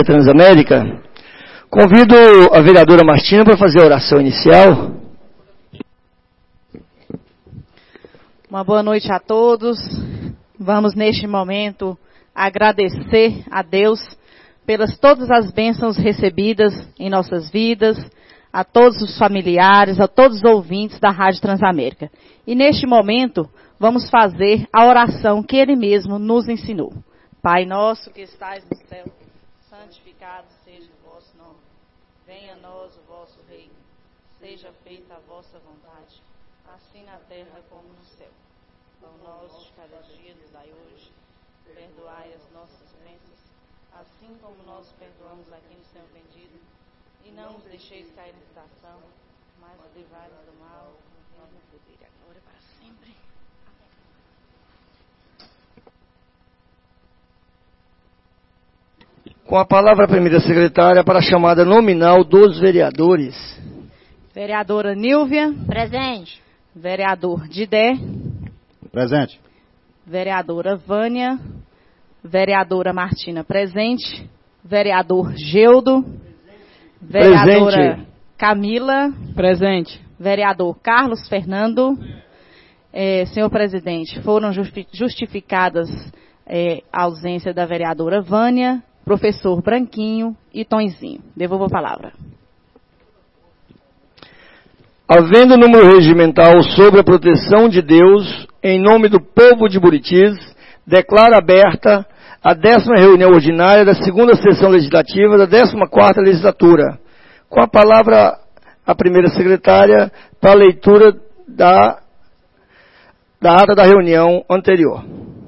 Transamérica. Convido a vereadora Martina para fazer a oração inicial. Uma boa noite a todos. Vamos neste momento agradecer a Deus pelas todas as bênçãos recebidas em nossas vidas, a todos os familiares, a todos os ouvintes da Rádio Transamérica. E neste momento vamos fazer a oração que Ele mesmo nos ensinou. Pai nosso que estais no céu, santificado seja o vosso nome. Venha a nós o vosso reino. Seja feita a vossa vontade, assim na terra como no céu. Pão nosso de cada dia nos dai hoje. Perdoai as nossas ofensas, assim como nós perdoamos a quem nos tem ofendido. E não nos deixeis cair na tentação, mas livrai-nos do mal. O reino, o poder e a glória para sempre. Com a palavra a primeira secretária para a chamada nominal dos vereadores. Vereadora Nílvia. Presente. Vereador Didé. Presente. Vereadora Vânia. Vereadora Martina. Presente. Vereador Geudo. Vereadora Presente. Camila. Presente. Vereador Carlos Fernando. Senhor presidente, foram justificadas a ausência da vereadora Vânia, professor Branquinho e Tonzinho. Devolvo a palavra. Havendo número regimental sobre a proteção de Deus, em nome do povo de Buritis, declaro aberta a 10ª reunião ordinária da 2ª sessão legislativa da 14ª legislatura. Com a palavra a primeira secretária para a leitura da ata da reunião anterior.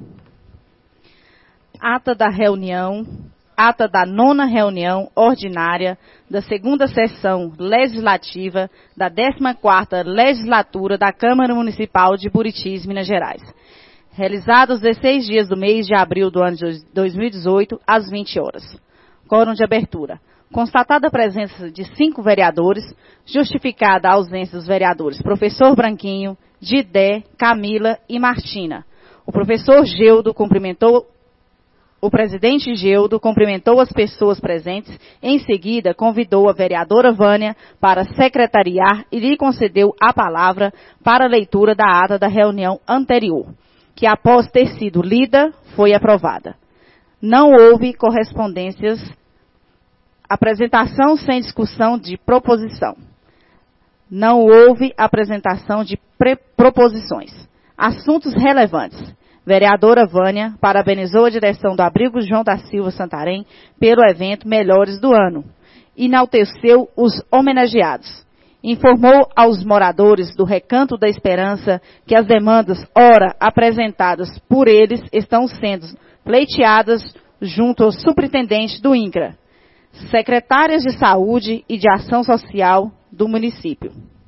Ata da reunião. Ata da 9ª reunião ordinária da 2ª sessão legislativa da 14ª legislatura da Câmara Municipal de Buritis, Minas Gerais. Realizada os 16 dias do mês de abril do ano de 2018, às 20 horas. Quórum de abertura. Constatada a presença de 5 vereadores, justificada a ausência dos vereadores professor Branquinho, Didé, Camila e Martina. O professor Geudo cumprimentou O presidente Geudo cumprimentou as pessoas presentes. Em seguida, convidou a vereadora Vânia para secretariar e lhe concedeu a palavra para a leitura da ata da reunião anterior, que após ter sido lida, foi aprovada. Não houve correspondências, apresentação sem discussão de proposição. Não houve apresentação de proposições. Assuntos relevantes. Vereadora Vânia parabenizou a direção do Abrigo João da Silva Santarém pelo evento Melhores do Ano. Enalteceu os homenageados. Informou aos moradores do Recanto da Esperança que as demandas, ora apresentadas por eles, estão sendo pleiteadas junto ao superintendente do INCRA, secretárias de Saúde e de Ação Social do município.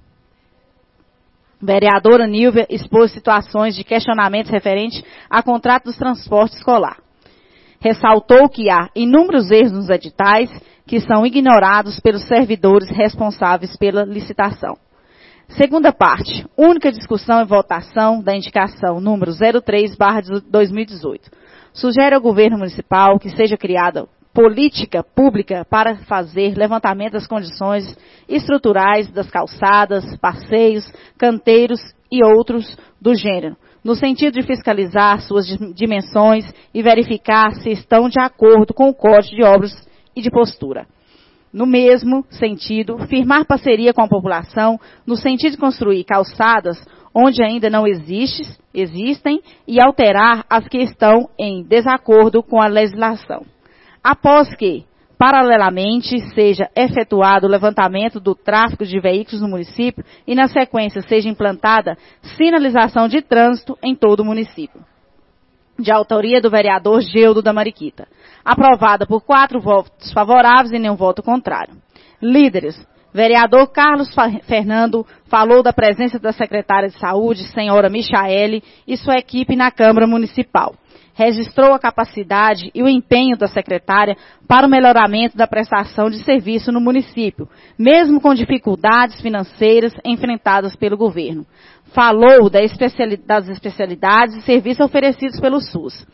Vereadora Nílvia expôs situações de questionamentos referentes a contrato dos transportes escolar. Ressaltou que há inúmeros erros nos editais que são ignorados pelos servidores responsáveis pela licitação. Segunda parte, única discussão e votação da indicação número 03/2018. Sugere ao governo municipal que seja criada política pública para fazer levantamento das condições estruturais das calçadas, passeios, canteiros e outros do gênero, no sentido de fiscalizar suas dimensões e verificar se estão de acordo com o Código de Obras e de Postura. No mesmo sentido, firmar parceria com a população no sentido de construir calçadas onde ainda não existem e alterar as que estão em desacordo com a legislação. Após que, paralelamente, seja efetuado o levantamento do tráfego de veículos no município e, na sequência, seja implantada sinalização de trânsito em todo o município. De autoria do vereador Geudo da Mariquita. Aprovada por 4 votos favoráveis e nenhum voto contrário. Líderes. Vereador Carlos Fernando falou da presença da secretária de Saúde, senhora Michaele, e sua equipe na Câmara Municipal. Registrou a capacidade e o empenho da secretária para o melhoramento da prestação de serviço no município, mesmo com dificuldades financeiras enfrentadas pelo governo. Falou das especialidades e serviços oferecidos pelo SUS.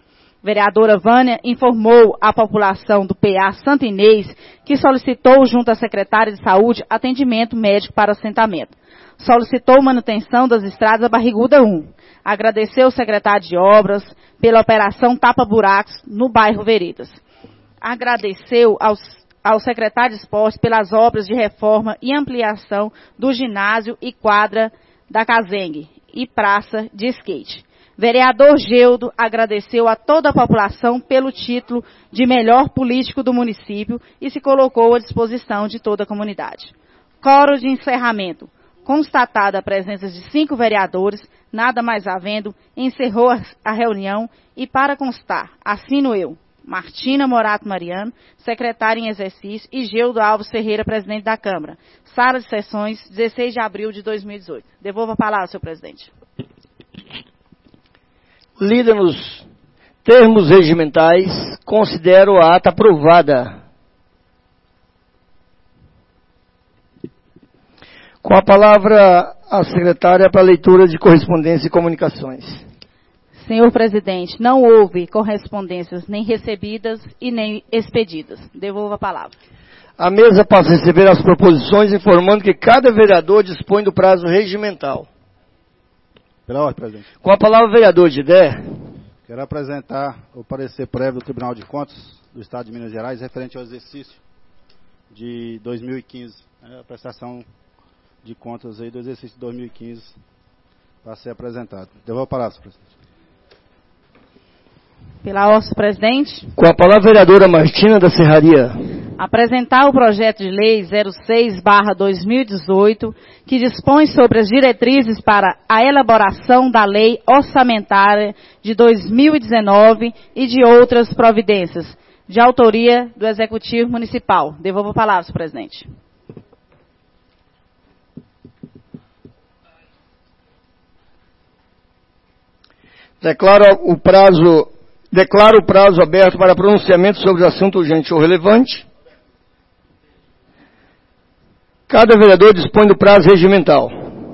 Vereadora Vânia informou à população do PA Santo Inês que solicitou junto à secretária de Saúde atendimento médico para assentamento. Solicitou manutenção das estradas da Barriguda 1. Agradeceu ao secretário de Obras pela operação Tapa Buracos no bairro Veredas. Agradeceu ao secretário de Esportes pelas obras de reforma e ampliação do ginásio e quadra da Cazengue e praça de skate. Vereador Geudo agradeceu a toda a população pelo título de melhor político do município e se colocou à disposição de toda a comunidade. Coro de encerramento. Constatada a presença de 5 vereadores, nada mais havendo, encerrou a reunião e, para constar, assino eu, Martina Morato Mariano, secretária em exercício, e Geudo Alves Ferreira, presidente da Câmara. Sala de sessões, 16 de abril de 2018. Devolvo a palavra, senhor presidente. Lida nos termos regimentais, considero a ata aprovada. Com a palavra a secretária para a leitura de correspondência e comunicações. Senhor presidente, não houve correspondências nem recebidas e nem expedidas. Devolvo a palavra. A mesa passa a receber as proposições, informando que cada vereador dispõe do prazo regimental. Pela ordem, presidente. Com a palavra, o vereador Didé. Quero apresentar o parecer prévio do Tribunal de Contas do Estado de Minas Gerais referente ao exercício de 2015, a prestação de contas aí do exercício de 2015 para ser apresentado. Devolvo a palavra, presidente. Pela ordem, presidente. Com a palavra, a vereadora Martina da Serraria. Apresentar o projeto de lei 06/2018, que dispõe sobre as diretrizes para a elaboração da lei orçamentária de 2019 e de outras providências, de autoria do Executivo Municipal. Devolvo a palavra, senhor presidente. Declaro o prazo aberto para pronunciamento sobre o assunto urgente ou relevante. Cada vereador dispõe do prazo regimental.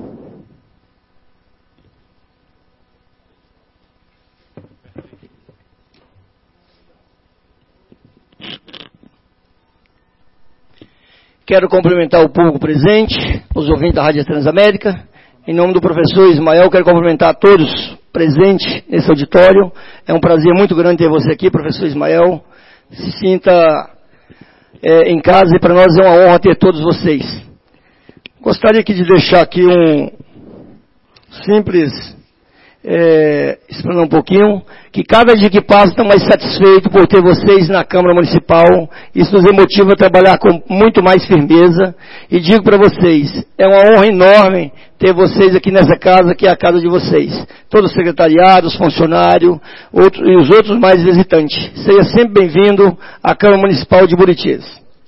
Quero cumprimentar o público presente, os ouvintes da Rádio Transamérica. Em nome do professor Ismael, quero cumprimentar a todos presentes nesse auditório. É um prazer muito grande ter você aqui, professor Ismael. Se sinta em casa e para nós é uma honra ter todos vocês. Gostaria aqui de deixar aqui um simples, explanando um pouquinho, que cada dia que passa está mais satisfeito por ter vocês na Câmara Municipal. Isso nos motiva a trabalhar com muito mais firmeza. E digo para vocês, é uma honra enorme ter vocês aqui nessa casa, que é a casa de vocês. Todos os secretariados, funcionários e os outros mais visitantes. Seja sempre bem-vindo à Câmara Municipal de Buritis.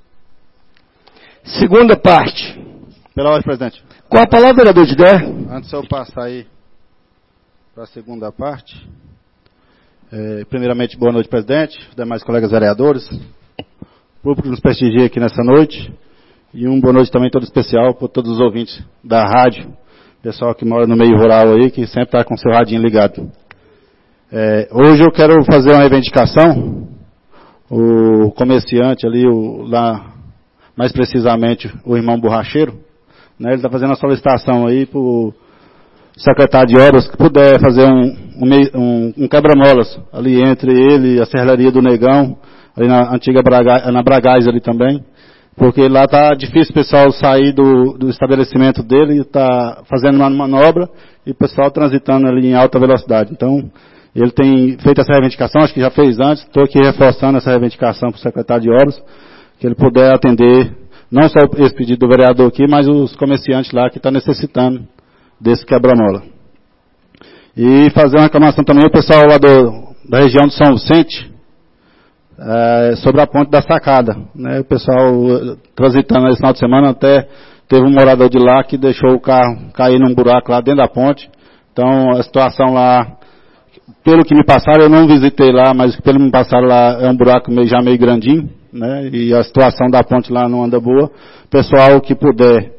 Segunda parte. Pela ordem, presidente. Com a palavra, vereador Didé. Antes de eu passar aí para a segunda parte, primeiramente, boa noite, presidente, demais colegas vereadores, público que nos prestigia aqui nessa noite, e boa noite também todo especial para todos os ouvintes da rádio, pessoal que mora no meio rural aí, que sempre está com o seu radinho ligado. Hoje eu quero fazer uma reivindicação. O comerciante ali, lá, mais precisamente o irmão borracheiro, né, ele está fazendo a solicitação aí para o secretário de Obras que puder fazer um quebra-molas ali entre ele e a serraria do Negão, ali na antiga na Bragás ali também, porque lá está difícil o pessoal sair do estabelecimento dele e está fazendo uma manobra e o pessoal transitando ali em alta velocidade. Então, ele tem feito essa reivindicação, acho que já fez antes, estou aqui reforçando essa reivindicação para o secretário de Obras, que ele puder atender não só esse pedido do vereador aqui, mas os comerciantes lá que estão necessitando desse quebra-mola. E fazer uma reclamação também ao pessoal lá da região de São Vicente, sobre a ponte da Sacada, né? O pessoal transitando esse final de semana, até teve um morador de lá que deixou o carro cair num buraco lá dentro da ponte. Então a situação lá, pelo que me passaram, eu não visitei lá, mas pelo que me passaram lá, é um buraco já meio grandinho, né? E a situação da ponte lá não anda boa. Pessoal que puder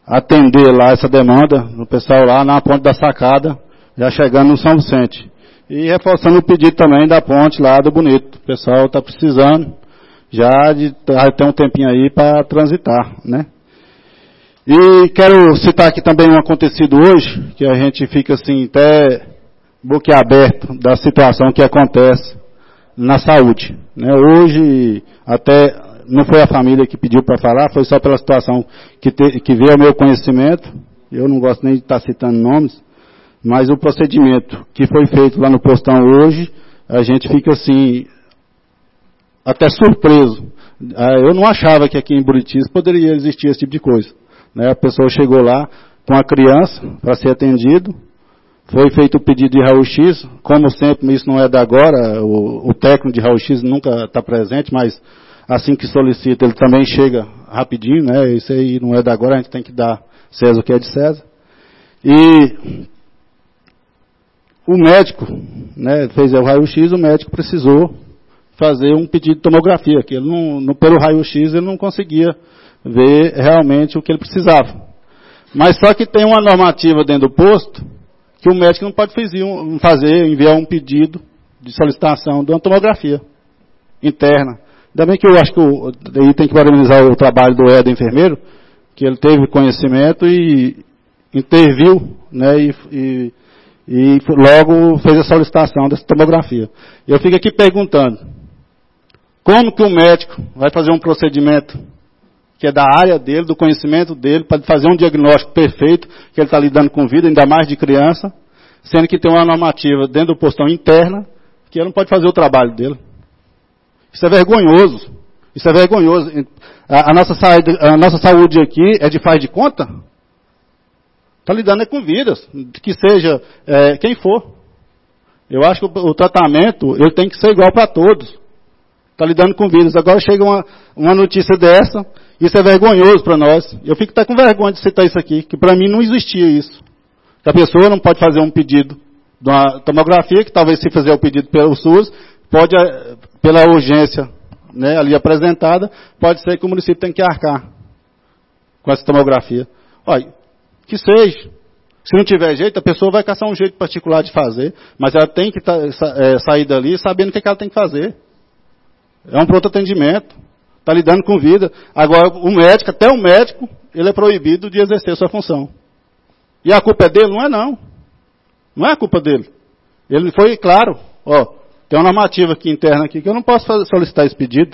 atender lá essa demanda, o pessoal lá na ponte da Sacada, já chegando no São Vicente. E reforçando o pedido também da ponte lá do Bonito. O pessoal está precisando já de ter um tempinho aí para transitar, né? E quero citar aqui também um acontecido hoje, que a gente fica assim até boquiaberto da situação que acontece na saúde, né? Hoje, até não foi a família que pediu para falar, foi só pela situação que veio ao meu conhecimento. Eu não gosto nem de estar citando nomes, mas o procedimento que foi feito lá no postão hoje, a gente fica assim, até surpreso. Eu não achava que aqui em Buritis poderia existir esse tipo de coisa, né? A pessoa chegou lá com a criança para ser atendido, foi feito o pedido de raio-x, como sempre, isso não é de agora, o técnico de raio-x nunca está presente, mas assim que solicita, ele também chega rapidinho, né? Isso aí não é de agora, a gente tem que dar César o que é de César. E o médico, né, fez o raio-x, o médico precisou fazer um pedido de tomografia, que ele pelo raio-x ele não conseguia ver realmente o que ele precisava. Mas só que tem uma normativa dentro do posto, que o médico não pode enviar um pedido de solicitação de uma tomografia interna. Ainda bem que eu acho que aí tem que parabenizar o trabalho do Éder enfermeiro, que ele teve conhecimento e interviu, né, e logo fez a solicitação dessa tomografia. Eu fico aqui perguntando, como que o médico vai fazer um procedimento que é da área dele, do conhecimento dele, para fazer um diagnóstico perfeito, que ele está lidando com vida, ainda mais de criança, sendo que tem uma normativa dentro do postão interna, que ele não pode fazer o trabalho dele. Isso é vergonhoso. Isso é vergonhoso. A nossa saúde aqui é de faz de conta? Está lidando com vidas, que seja quem for. Eu acho que o tratamento ele tem que ser igual para todos. Está lidando com vidas. Agora chega uma notícia dessa, isso é vergonhoso para nós. Eu fico até com vergonha de citar isso aqui, que para mim não existia isso. Que a pessoa não pode fazer um pedido de uma tomografia, que talvez se fizer o pedido pelo SUS, pode, pela urgência, né, ali apresentada, pode ser que o município tenha que arcar com essa tomografia. Olha, que seja. Se não tiver jeito, a pessoa vai caçar um jeito particular de fazer, mas ela tem que sair dali sabendo o que ela tem que fazer. É um pronto atendimento. Está lidando com vida. Agora, o médico, até o médico, ele é proibido de exercer sua função. E a culpa é dele? Não é não. Não é a culpa dele. Ele foi claro, tem uma normativa aqui interna aqui que eu não posso solicitar esse pedido.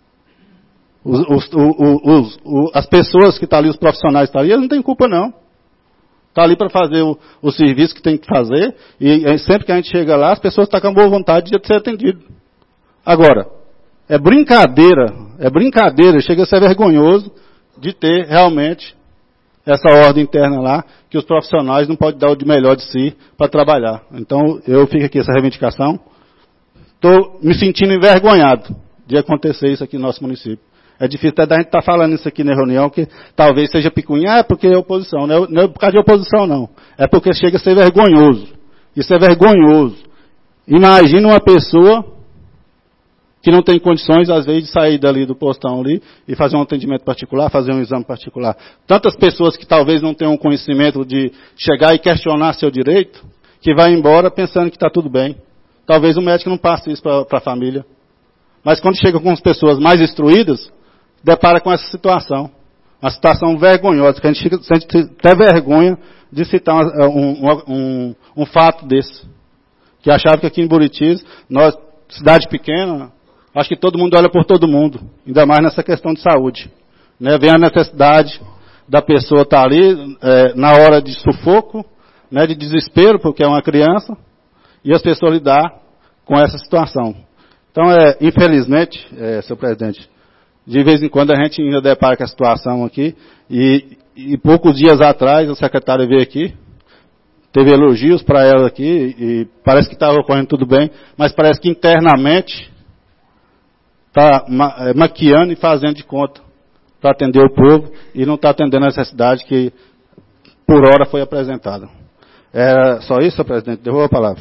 As pessoas que estão ali, os profissionais que estão ali, eles não têm culpa não. Está ali para fazer o serviço que tem que fazer, e sempre que a gente chega lá, as pessoas estão com boa vontade de ser atendido. Agora, é brincadeira, chega a ser vergonhoso de ter realmente essa ordem interna lá, que os profissionais não podem dar o de melhor de si para trabalhar. Então, eu fico aqui essa reivindicação. Estou me sentindo envergonhado de acontecer isso aqui no nosso município. É difícil até da gente estar falando isso aqui na reunião, que talvez seja picuinha, porque é oposição. Não é por causa de oposição, não. É porque chega a ser vergonhoso. Isso é vergonhoso. Imagina uma pessoa que não tem condições, às vezes, de sair dali do postão ali e fazer um atendimento particular, fazer um exame particular. Tantas pessoas que talvez não tenham conhecimento de chegar e questionar seu direito, que vai embora pensando que está tudo bem. Talvez o médico não passe isso para a família. Mas quando chega com as pessoas mais instruídas, depara com essa situação. Uma situação vergonhosa, que a gente sente até vergonha de citar um fato desse. Que achava que aqui em Buritis, nós, cidade pequena, acho que todo mundo olha por todo mundo, ainda mais nessa questão de saúde. Né? Vem a necessidade da pessoa estar ali na hora de sufoco, né, de desespero, porque é uma criança, e as pessoas lidar com essa situação. Então, infelizmente, senhor presidente, de vez em quando a gente ainda depara com a situação aqui, e poucos dias atrás a secretária veio aqui, teve elogios para ela aqui, e parece que estava ocorrendo tudo bem, mas parece que internamente está maquiando e fazendo de conta para atender o povo, e não está atendendo a necessidade que por hora foi apresentada. Era só isso, senhor presidente? Devolvo a palavra.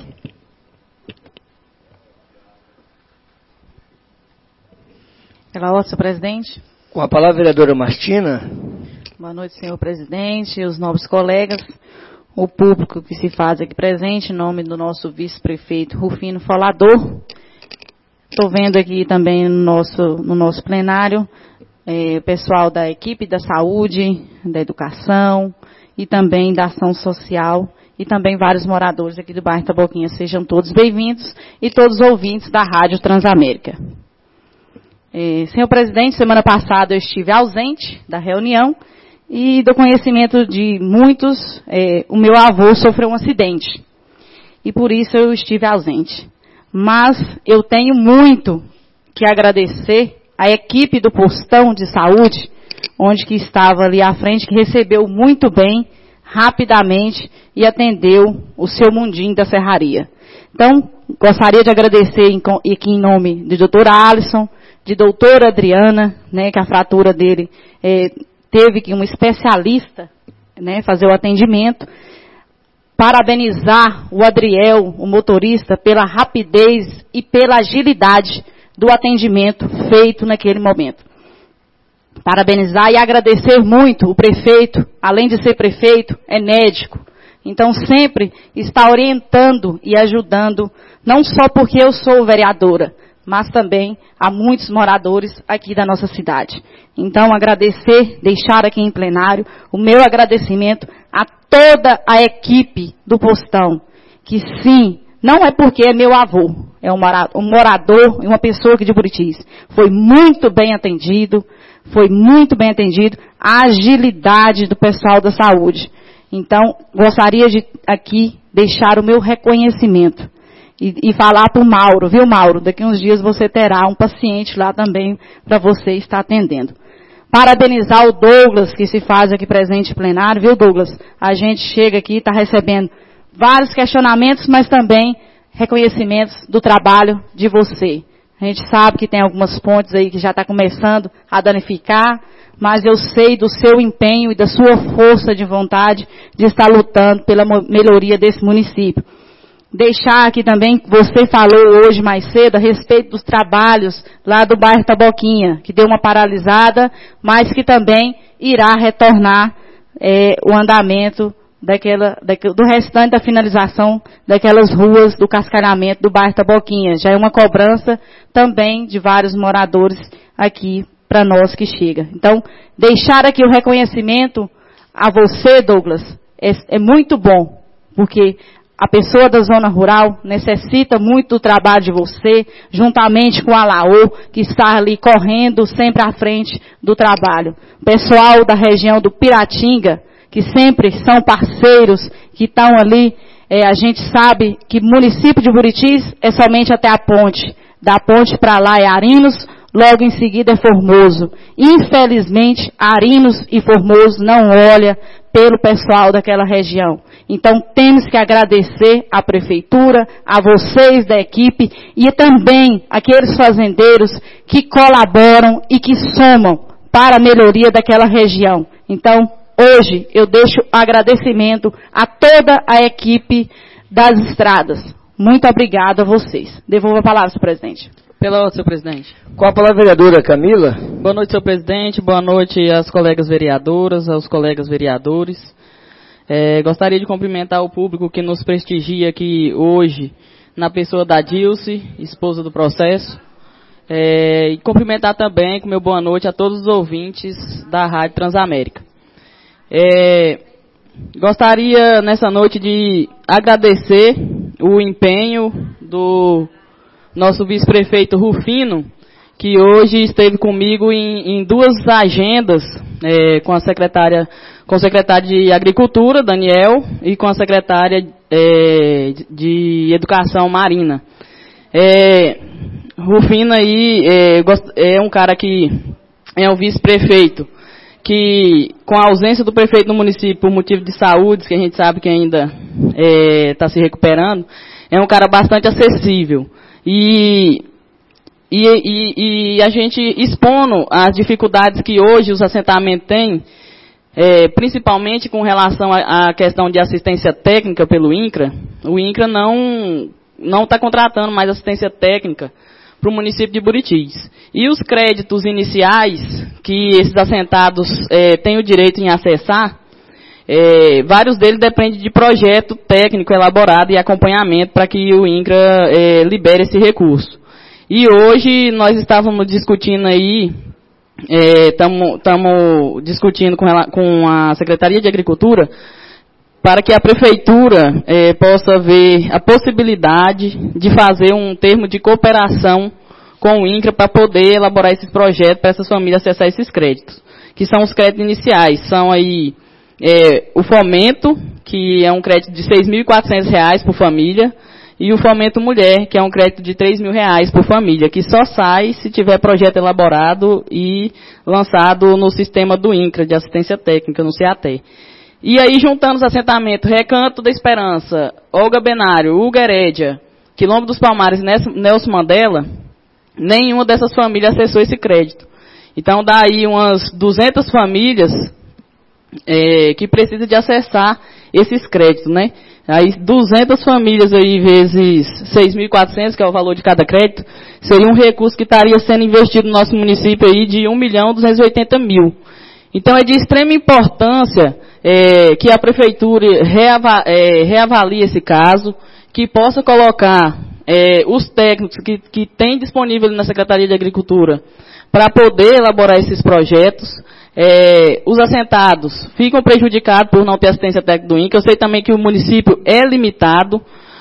Pela ordem, senhor presidente. Com a palavra, vereadora Martina. Boa noite, senhor presidente, os nobres colegas. o público que se faz aqui presente, em nome do nosso vice-prefeito Rufino Folador. Estou vendo aqui também no nosso plenário, o pessoal da equipe da saúde, da educação e também da ação social e também vários moradores aqui do bairro Taboquinha. Sejam todos bem-vindos e todos os ouvintes da Rádio Transamérica. Senhor presidente, semana passada eu estive ausente da reunião e do conhecimento de muitos, o meu avô sofreu um acidente e por isso eu estive ausente. Mas eu tenho muito que agradecer à equipe do postão de saúde, onde que estava ali à frente, que recebeu muito bem, rapidamente, e atendeu o seu mundinho da serraria. Então, gostaria de agradecer aqui em nome de doutora Alisson, de doutora Adriana, né, que a fratura dele teve que um especialista, né, fazer o atendimento. Parabenizar o Adriel, o motorista, pela rapidez e pela agilidade do atendimento feito naquele momento. Parabenizar e agradecer muito o prefeito, além de ser prefeito, é médico. Então sempre está orientando e ajudando, não só porque eu sou vereadora, mas também a muitos moradores aqui da nossa cidade. Então agradecer, deixar aqui em plenário o meu agradecimento a toda a equipe do postão, que sim, não é porque é meu avô, é um morador e uma pessoa aqui de Buritis. Foi muito bem atendido, a agilidade do pessoal da saúde. Então, gostaria de aqui deixar o meu reconhecimento e falar para o Mauro, viu, Mauro? Daqui uns dias você terá um paciente lá também para você estar atendendo. Parabenizar o Douglas, que se faz aqui presente em plenário, viu, Douglas? A gente chega aqui e está recebendo vários questionamentos, mas também reconhecimentos do trabalho de você. A gente sabe que tem algumas pontes aí que já está começando a danificar, mas eu sei do seu empenho e da sua força de vontade de estar lutando pela melhoria desse município. Deixar aqui também, você falou hoje mais cedo a respeito dos trabalhos lá do bairro Taboquinha, que deu uma paralisada, mas que também irá retornar o andamento do restante da finalização daquelas ruas do cascalhamento do bairro Taboquinha. Já é uma cobrança também de vários moradores aqui para nós que chega. Então, deixar aqui o reconhecimento a você, Douglas, é muito bom, porque a pessoa da zona rural necessita muito do trabalho de você, juntamente com a Laô, que está ali correndo sempre à frente do trabalho. O pessoal da região do Piratinga, que sempre são parceiros, que estão ali, a gente sabe que o município de Buritis é somente até a ponte. Da ponte para lá é Arinos, logo em seguida é Formoso. Infelizmente, Arinos e Formoso não olham pelo pessoal daquela região. Então, temos que agradecer à prefeitura, a vocês da equipe e também aqueles fazendeiros que colaboram e que somam para a melhoria daquela região. Então, hoje eu deixo agradecimento a toda a equipe das estradas. Muito obrigada a vocês. Devolvo a palavra, senhor presidente. Pela ordem, senhor presidente. Com a palavra, vereadora Camila. Boa noite, senhor presidente. Boa noite às colegas vereadoras, aos colegas vereadores. Gostaria de cumprimentar o público que nos prestigia aqui hoje, na pessoa da Dilce, esposa do processo. E cumprimentar também com meu boa noite a todos os ouvintes da Rádio Transamérica. Gostaria nessa noite de agradecer o empenho do nosso vice-prefeito Rufino, que hoje esteve comigo em duas agendas, com o secretário de Agricultura, Daniel, e com a secretária de Educação, Marina. Rufino aí é um cara que é um vice-prefeito, que com a ausência do prefeito no município por motivo de saúde, que a gente sabe que ainda está se recuperando, é um cara bastante acessível. E a gente expondo as dificuldades que hoje os assentamentos têm, principalmente com relação à questão de assistência técnica pelo INCRA, o INCRA não está contratando mais assistência técnica para o município de Buritis. E os créditos iniciais que esses assentados têm o direito em acessar, vários deles dependem de projeto técnico elaborado e acompanhamento para que o INCRA libere esse recurso. E hoje nós estávamos discutindo aí, estamos discutindo com a Secretaria de Agricultura para que a Prefeitura possa ver a possibilidade de fazer um termo de cooperação com o INCRA para poder elaborar esses projetos para essas famílias acessar esses créditos, que são os créditos iniciais. São aí o Fomento, que é um crédito de R$ 6.400 por família, e o Fomento Mulher, que é um crédito de R$ 3.000 por família, que só sai se tiver projeto elaborado e lançado no sistema do INCRA, de assistência técnica, no CAT. E aí, juntando os assentamentos Recanto da Esperança, Olga Benário, Hugo Herédia, Quilombo dos Palmares e Nelson Mandela, nenhuma dessas famílias acessou esse crédito. Então, dá aí umas 200 famílias que precisam de acessar esses créditos, né? Aí 200 famílias aí vezes 6.400, que é o valor de cada crédito, seria um recurso que estaria sendo investido no nosso município aí de 1.280.000. Então, é de extrema importância que a Prefeitura reavalie esse caso, que possa colocar os técnicos que tem disponível na Secretaria de Agricultura para poder elaborar esses projetos. Os assentados ficam prejudicados por não ter assistência técnica do INCRA. Eu sei também que o município é limitado,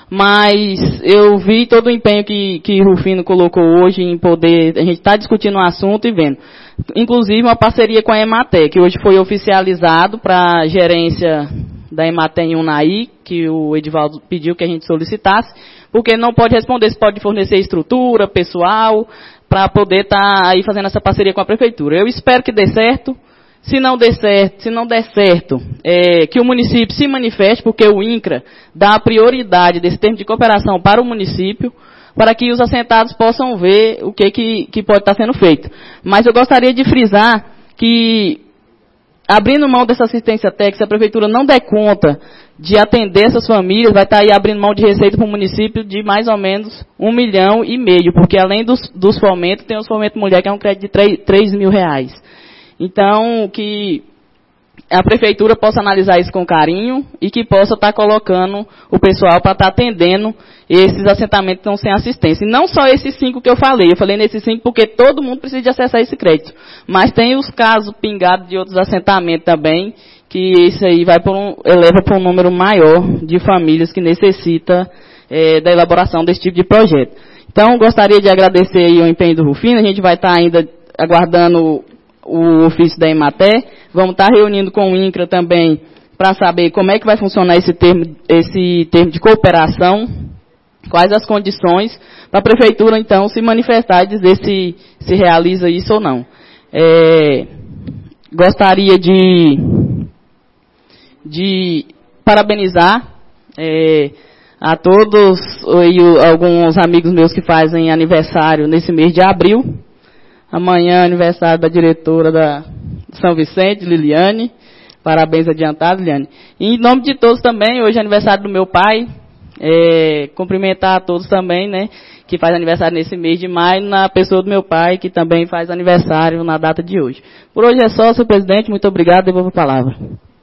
mas eu vi todo o empenho que Rufino colocou hoje em poder, a gente está discutindo o assunto e vendo. Inclusive uma parceria com a Emater, que hoje foi oficializado para a gerência da Emater em Unai, que o Edivaldo pediu que a gente solicitasse, porque não pode responder se pode fornecer estrutura, pessoal, para poder estar aí fazendo essa parceria com a Prefeitura. Eu espero que dê certo. Se não der certo, que o município se manifeste, porque o INCRA dá a prioridade desse termo de cooperação para o município, para que os assentados possam ver o que pode estar sendo feito. Mas eu gostaria de frisar que, abrindo mão dessa assistência técnica, se a Prefeitura não der conta de atender essas famílias, vai estar aí abrindo mão de receita para o município de mais ou menos R$1,5 milhão, porque além dos fomentos, tem os Fomento Mulher, que é um crédito de R$3.000. Então, que a Prefeitura possa analisar isso com carinho e que possa estar colocando o pessoal para estar atendendo esses assentamentos que estão sem assistência. E não só esses 5 que eu falei nesses 5 porque todo mundo precisa de acessar esse crédito. Mas tem os casos pingados de outros assentamentos também, que isso aí eleva para um número maior de famílias que necessita da elaboração desse tipo de projeto. Então, gostaria de agradecer aí o empenho do Rufino. A gente vai estar ainda aguardando o ofício da Emater. Vamos estar reunindo com o INCRA também para saber como é que vai funcionar esse termo de cooperação, quais as condições, para a Prefeitura, então, se manifestar e dizer se realiza isso ou não. Gostaria de parabenizar a todos e alguns amigos meus que fazem aniversário nesse mês de abril. Amanhã é aniversário da diretora da São Vicente, Liliane. Parabéns adiantado, Liliane. E em nome de todos também, hoje é aniversário do meu pai. Cumprimentar a todos também, né, que faz aniversário nesse mês de maio, na pessoa do meu pai, que também faz aniversário na data de hoje. Por hoje é só, senhor presidente. Muito obrigado. Devolvo a palavra.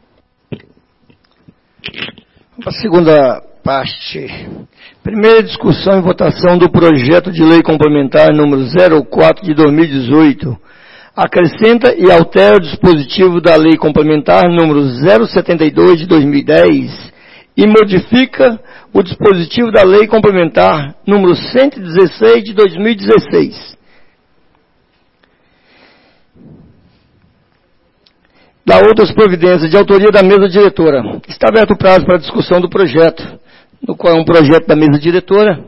A segunda parte. Primeira discussão e votação do projeto de lei complementar número 04 de 2018. Acrescenta e altera o dispositivo da lei complementar número 072 de 2010 e modifica o dispositivo da lei complementar número 116 de 2016. Da outras providências de autoria da mesa diretora. Está aberto o prazo para a discussão do projeto, no qual é um projeto da mesa diretora.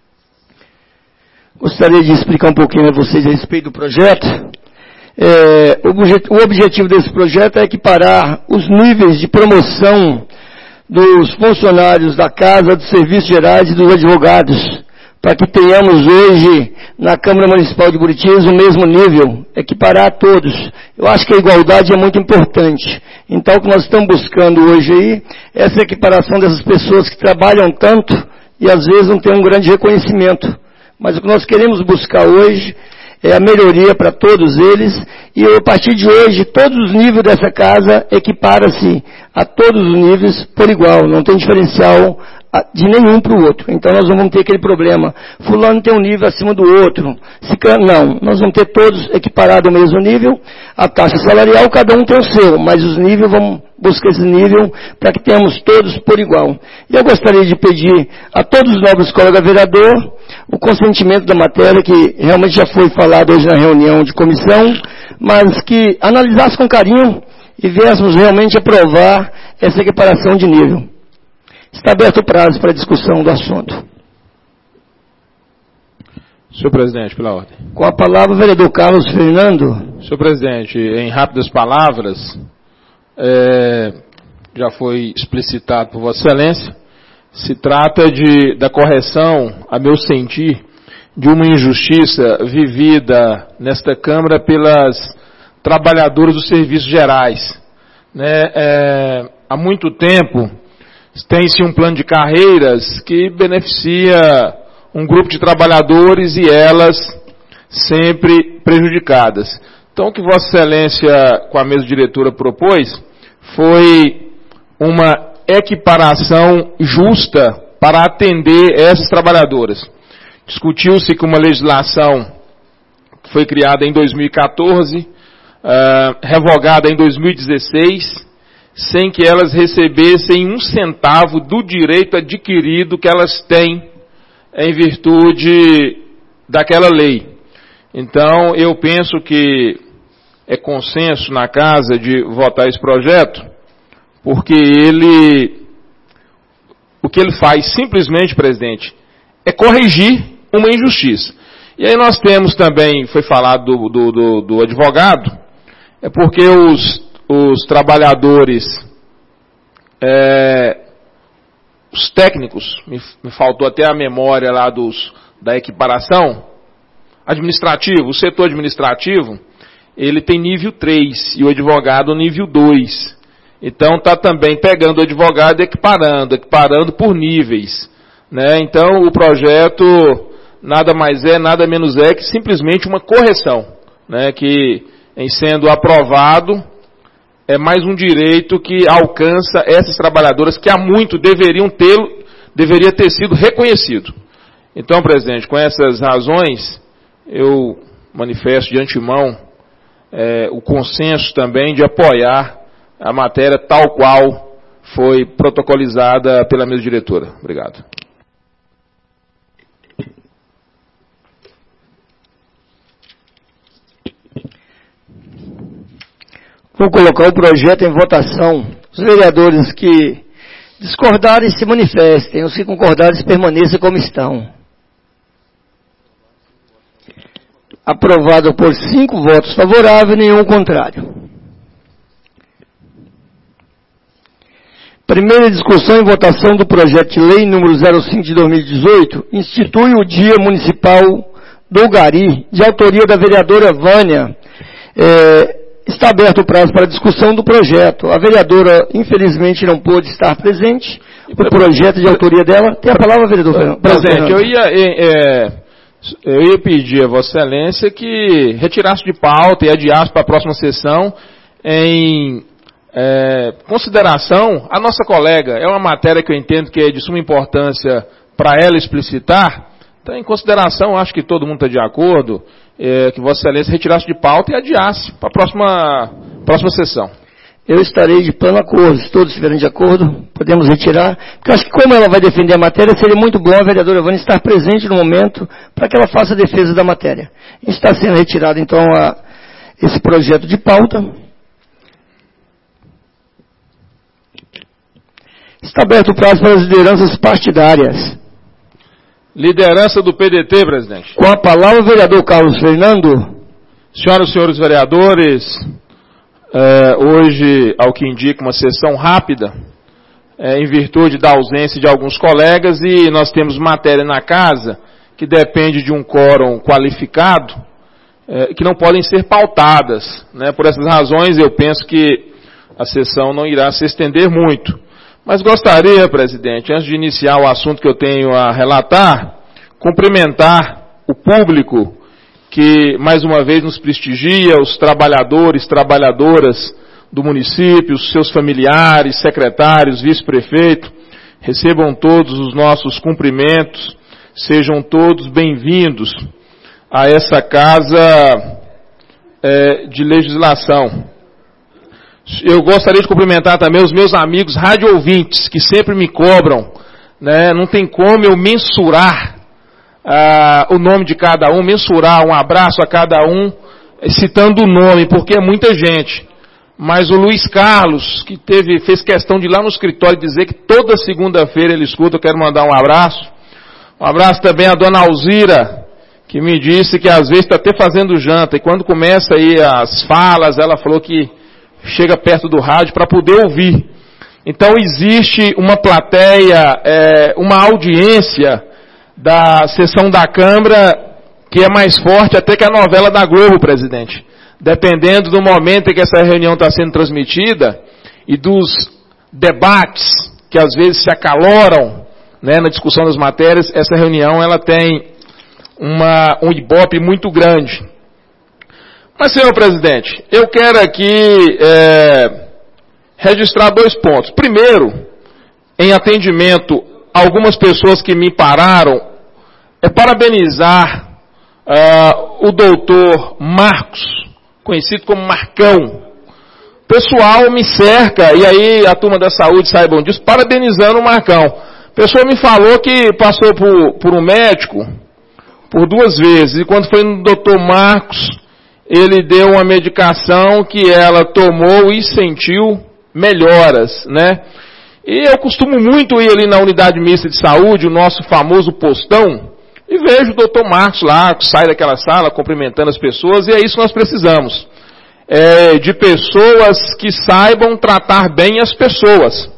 Gostaria de explicar um pouquinho a vocês a respeito do projeto. O objetivo desse projeto é equiparar os níveis de promoção dos funcionários da Casa dos Serviços Gerais e dos advogados, para que tenhamos hoje na Câmara Municipal de Buritis o mesmo nível, equiparar a todos. Eu acho que a igualdade é muito importante. Então, o que nós estamos buscando hoje aí é essa equiparação dessas pessoas que trabalham tanto e às vezes não têm um grande reconhecimento. Mas o que nós queremos buscar hoje a melhoria para todos eles, e a partir de hoje, todos os níveis dessa casa equipara-se a todos os níveis por igual, não tem diferencial de nenhum para o outro. Então nós não vamos ter aquele problema, fulano tem um nível acima do outro, não, nós vamos ter todos equiparados ao mesmo nível, a taxa salarial, cada um tem o seu, mas os níveis, vamos buscar esse nível para que tenhamos todos por igual. E eu gostaria de pedir a todos os nobres colegas vereadores o consentimento da matéria, que realmente já foi falado hoje na reunião de comissão, mas que analisasse com carinho e viéssemos realmente aprovar essa equiparação de nível. Está aberto o prazo para a discussão do assunto. Senhor presidente, pela ordem. Com a palavra o vereador Carlos Fernando. Senhor presidente, em rápidas palavras, já foi explicitado por Vossa Excelência, se trata da correção, a meu sentir, de uma injustiça vivida nesta Câmara pelas trabalhadoras dos serviços gerais. Há muito tempo tem-se um plano de carreiras que beneficia um grupo de trabalhadores e elas sempre prejudicadas. Então o que Vossa Excelência, com a mesa diretora, propôs foi uma equiparação justa para atender essas trabalhadoras. Discutiu-se que uma legislação que foi criada em 2014, revogada em 2016, sem que elas recebessem um centavo do direito adquirido que elas têm em virtude daquela lei. Então, eu penso que é consenso na casa de votar esse projeto, porque o que ele faz simplesmente, presidente, é corrigir uma injustiça. E aí nós temos também, foi falado do advogado, é porque os trabalhadores, os técnicos, me faltou até a memória lá da equiparação, administrativo, o setor administrativo, ele tem nível 3 e o advogado nível 2. Então está também pegando o advogado e equiparando por níveis. Então o projeto nada mais nada menos que simplesmente uma correção, que em sendo aprovado é mais um direito que alcança essas trabalhadoras que há muito deveria ter sido reconhecido. Então, presidente, com essas razões, eu manifesto de antemão o consenso também de apoiar a matéria tal qual foi protocolizada pela mesa diretora. Obrigado. Vou colocar o projeto em votação. Os vereadores que discordarem se manifestem, os que concordarem permaneçam como estão. Aprovado por 5 votos favoráveis e nenhum contrário. Primeira discussão e votação do projeto de lei número 05 de 2018, institui o Dia Municipal do Gari, de autoria da vereadora Vânia. Está aberto o prazo para discussão do projeto. A vereadora, infelizmente, não pôde estar presente. O projeto de autoria dela. Tem a palavra, vereador Fernando. Presidente, eu ia pedir a Vossa Excelência que retirasse de pauta e adiasse para a próxima sessão em consideração a nossa colega. É uma matéria que eu entendo que é de suma importância para ela explicitar. Então, em consideração, acho que todo mundo está de acordo, que Vossa Excelência retirasse de pauta e adiasse para a próxima sessão. Eu estarei de pleno acordo. Se todos estiverem de acordo, podemos retirar. Porque eu acho que como ela vai defender a matéria, seria muito bom a vereadora Vânia estar presente no momento para que ela faça a defesa da matéria. Está sendo retirado, então, esse projeto de pauta. Está aberto o prazo para as lideranças partidárias. Liderança do PDT, presidente. Com a palavra o vereador Carlos Fernando. Senhoras e senhores vereadores, hoje, ao que indica, uma sessão rápida, em virtude da ausência de alguns colegas, e nós temos matéria na casa que depende de um quórum qualificado, que não podem ser pautadas. Por essas razões, eu penso que a sessão não irá se estender muito. Mas gostaria, presidente, antes de iniciar o assunto que eu tenho a relatar, cumprimentar o público que mais uma vez nos prestigia, os trabalhadores, trabalhadoras do município, os seus familiares, secretários, vice-prefeito, recebam todos os nossos cumprimentos, sejam todos bem-vindos a essa casa de legislação. Eu gostaria de cumprimentar também os meus amigos rádio-ouvintes, que sempre me cobram, né? Não tem como eu mensurar o nome de cada um, mensurar um abraço a cada um, citando o nome, porque é muita gente. Mas o Luiz Carlos, que fez questão de ir lá no escritório dizer que toda segunda-feira ele escuta, eu quero mandar um abraço. Um abraço também à dona Alzira, que me disse que às vezes está até fazendo janta, e quando começa aí as falas, ela falou que chega perto do rádio para poder ouvir. Então existe uma plateia, uma audiência da sessão da Câmara que é mais forte até que a novela da Globo, presidente. Dependendo do momento em que essa reunião está sendo transmitida e dos debates que às vezes se acaloram, né, na discussão das matérias, essa reunião ela tem um ibope muito grande. Mas, senhor presidente, eu quero aqui registrar 2 pontos. Primeiro, em atendimento a algumas pessoas que me pararam, parabenizar o doutor Marcos, conhecido como Marcão. O pessoal me cerca, e aí a turma da saúde saibam disso, parabenizando o Marcão. A pessoa me falou que passou por um médico por 2 vezes, e quando foi no doutor Marcos, ele deu uma medicação que ela tomou e sentiu melhoras, né? E eu costumo muito ir ali na unidade mista de saúde, o nosso famoso postão, e vejo o doutor Marcos lá, sai daquela sala cumprimentando as pessoas, e é isso que nós precisamos. De pessoas que saibam tratar bem as pessoas.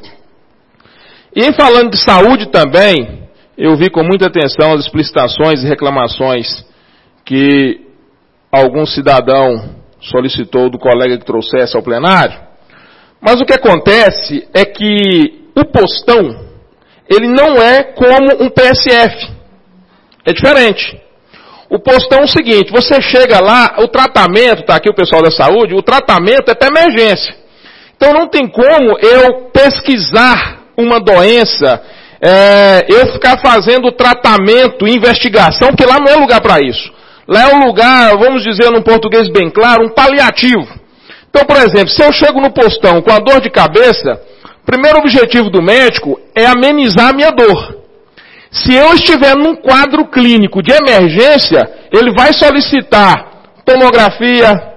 E falando de saúde também, eu vi com muita atenção as explicitações e reclamações que algum cidadão solicitou do colega que trouxesse ao plenário. Mas o que acontece é que o postão, ele não é como um PSF. É diferente. O postão é o seguinte, você chega lá, o tratamento, está aqui o pessoal da saúde, o tratamento é para emergência. Então não tem como eu pesquisar uma doença, eu ficar fazendo tratamento, investigação, porque lá não é lugar para isso. Lá é um lugar, vamos dizer num português bem claro, um paliativo. Então, por exemplo, se eu chego no postão com a dor de cabeça, o primeiro objetivo do médico é amenizar a minha dor. Se eu estiver num quadro clínico de emergência, ele vai solicitar tomografia,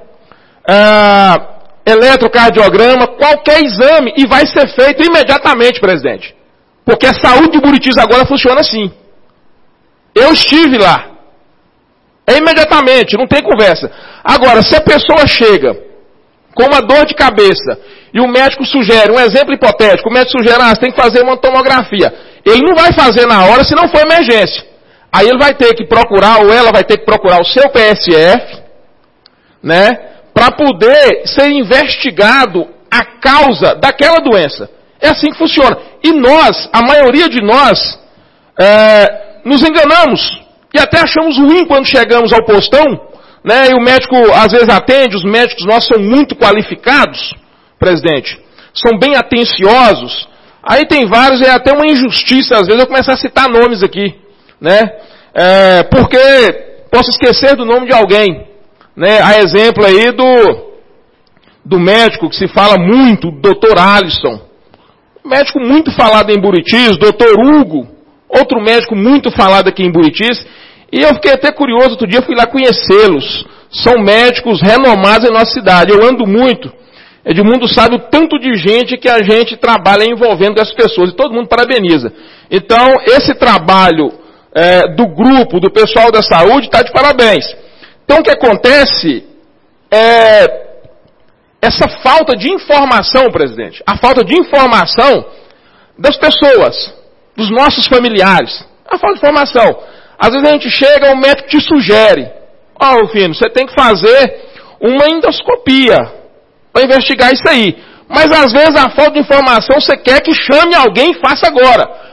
eletrocardiograma, qualquer exame, e vai ser feito imediatamente, presidente. Porque a saúde de Buritis agora funciona assim. Eu estive lá. É imediatamente, não tem conversa. Agora, se a pessoa chega com uma dor de cabeça e o médico sugere, um exemplo hipotético, o médico sugere, você tem que fazer uma tomografia. Ele não vai fazer na hora se não for emergência. Aí ele vai ter que procurar, ou ela vai ter que procurar o seu PSF, né, para poder ser investigado a causa daquela doença. É assim que funciona. E nós, a maioria de nós, nos enganamos. E até achamos ruim quando chegamos ao postão, né, e o médico às vezes atende, os médicos nossos são muito qualificados, presidente, são bem atenciosos. Aí tem vários, é até uma injustiça, às vezes eu começo a citar nomes aqui, né, porque posso esquecer do nome de alguém, né, a exemplo aí do médico que se fala muito, o Dr. Alisson, médico muito falado em Buritis, Dr. Hugo, outro médico muito falado aqui em Buritis, e eu fiquei até curioso, outro dia fui lá conhecê-los, são médicos renomados em nossa cidade, eu ando muito, Edmundo sabe o tanto de gente que a gente trabalha envolvendo essas pessoas, e todo mundo parabeniza. Então, esse trabalho do grupo, do pessoal da saúde, está de parabéns. Então, o que acontece é essa falta de informação, presidente, a falta de informação das pessoas, dos nossos familiares, a falta de informação. Às vezes a gente chega, o médico te sugere, Rufino, você tem que fazer uma endoscopia para investigar isso aí. Mas às vezes a falta de informação você quer que chame alguém e faça agora.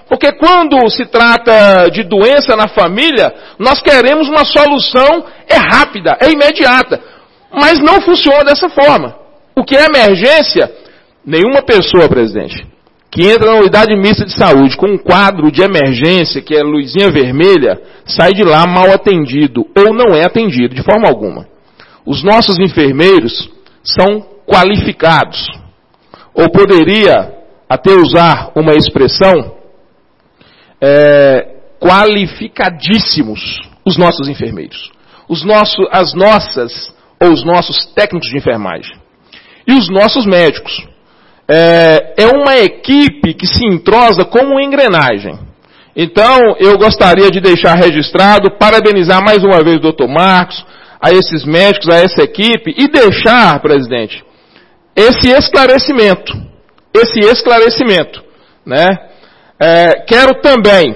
Porque quando se trata de doença na família, nós queremos uma solução rápida, imediata. Mas não funciona dessa forma. O que é emergência? Nenhuma pessoa, presidente, que entra na unidade mista de saúde com um quadro de emergência, que é luzinha vermelha, sai de lá mal atendido ou não é atendido, de forma alguma. Os nossos enfermeiros são qualificados. Ou poderia até usar uma expressão, qualificadíssimos, os nossos enfermeiros. Os nossos técnicos de enfermagem. E os nossos médicos. É uma equipe que se entrosa como uma engrenagem. Então, eu gostaria de deixar registrado, parabenizar mais uma vez o Dr. Marcos, a esses médicos, a essa equipe, e deixar, presidente, esse esclarecimento, né? Quero também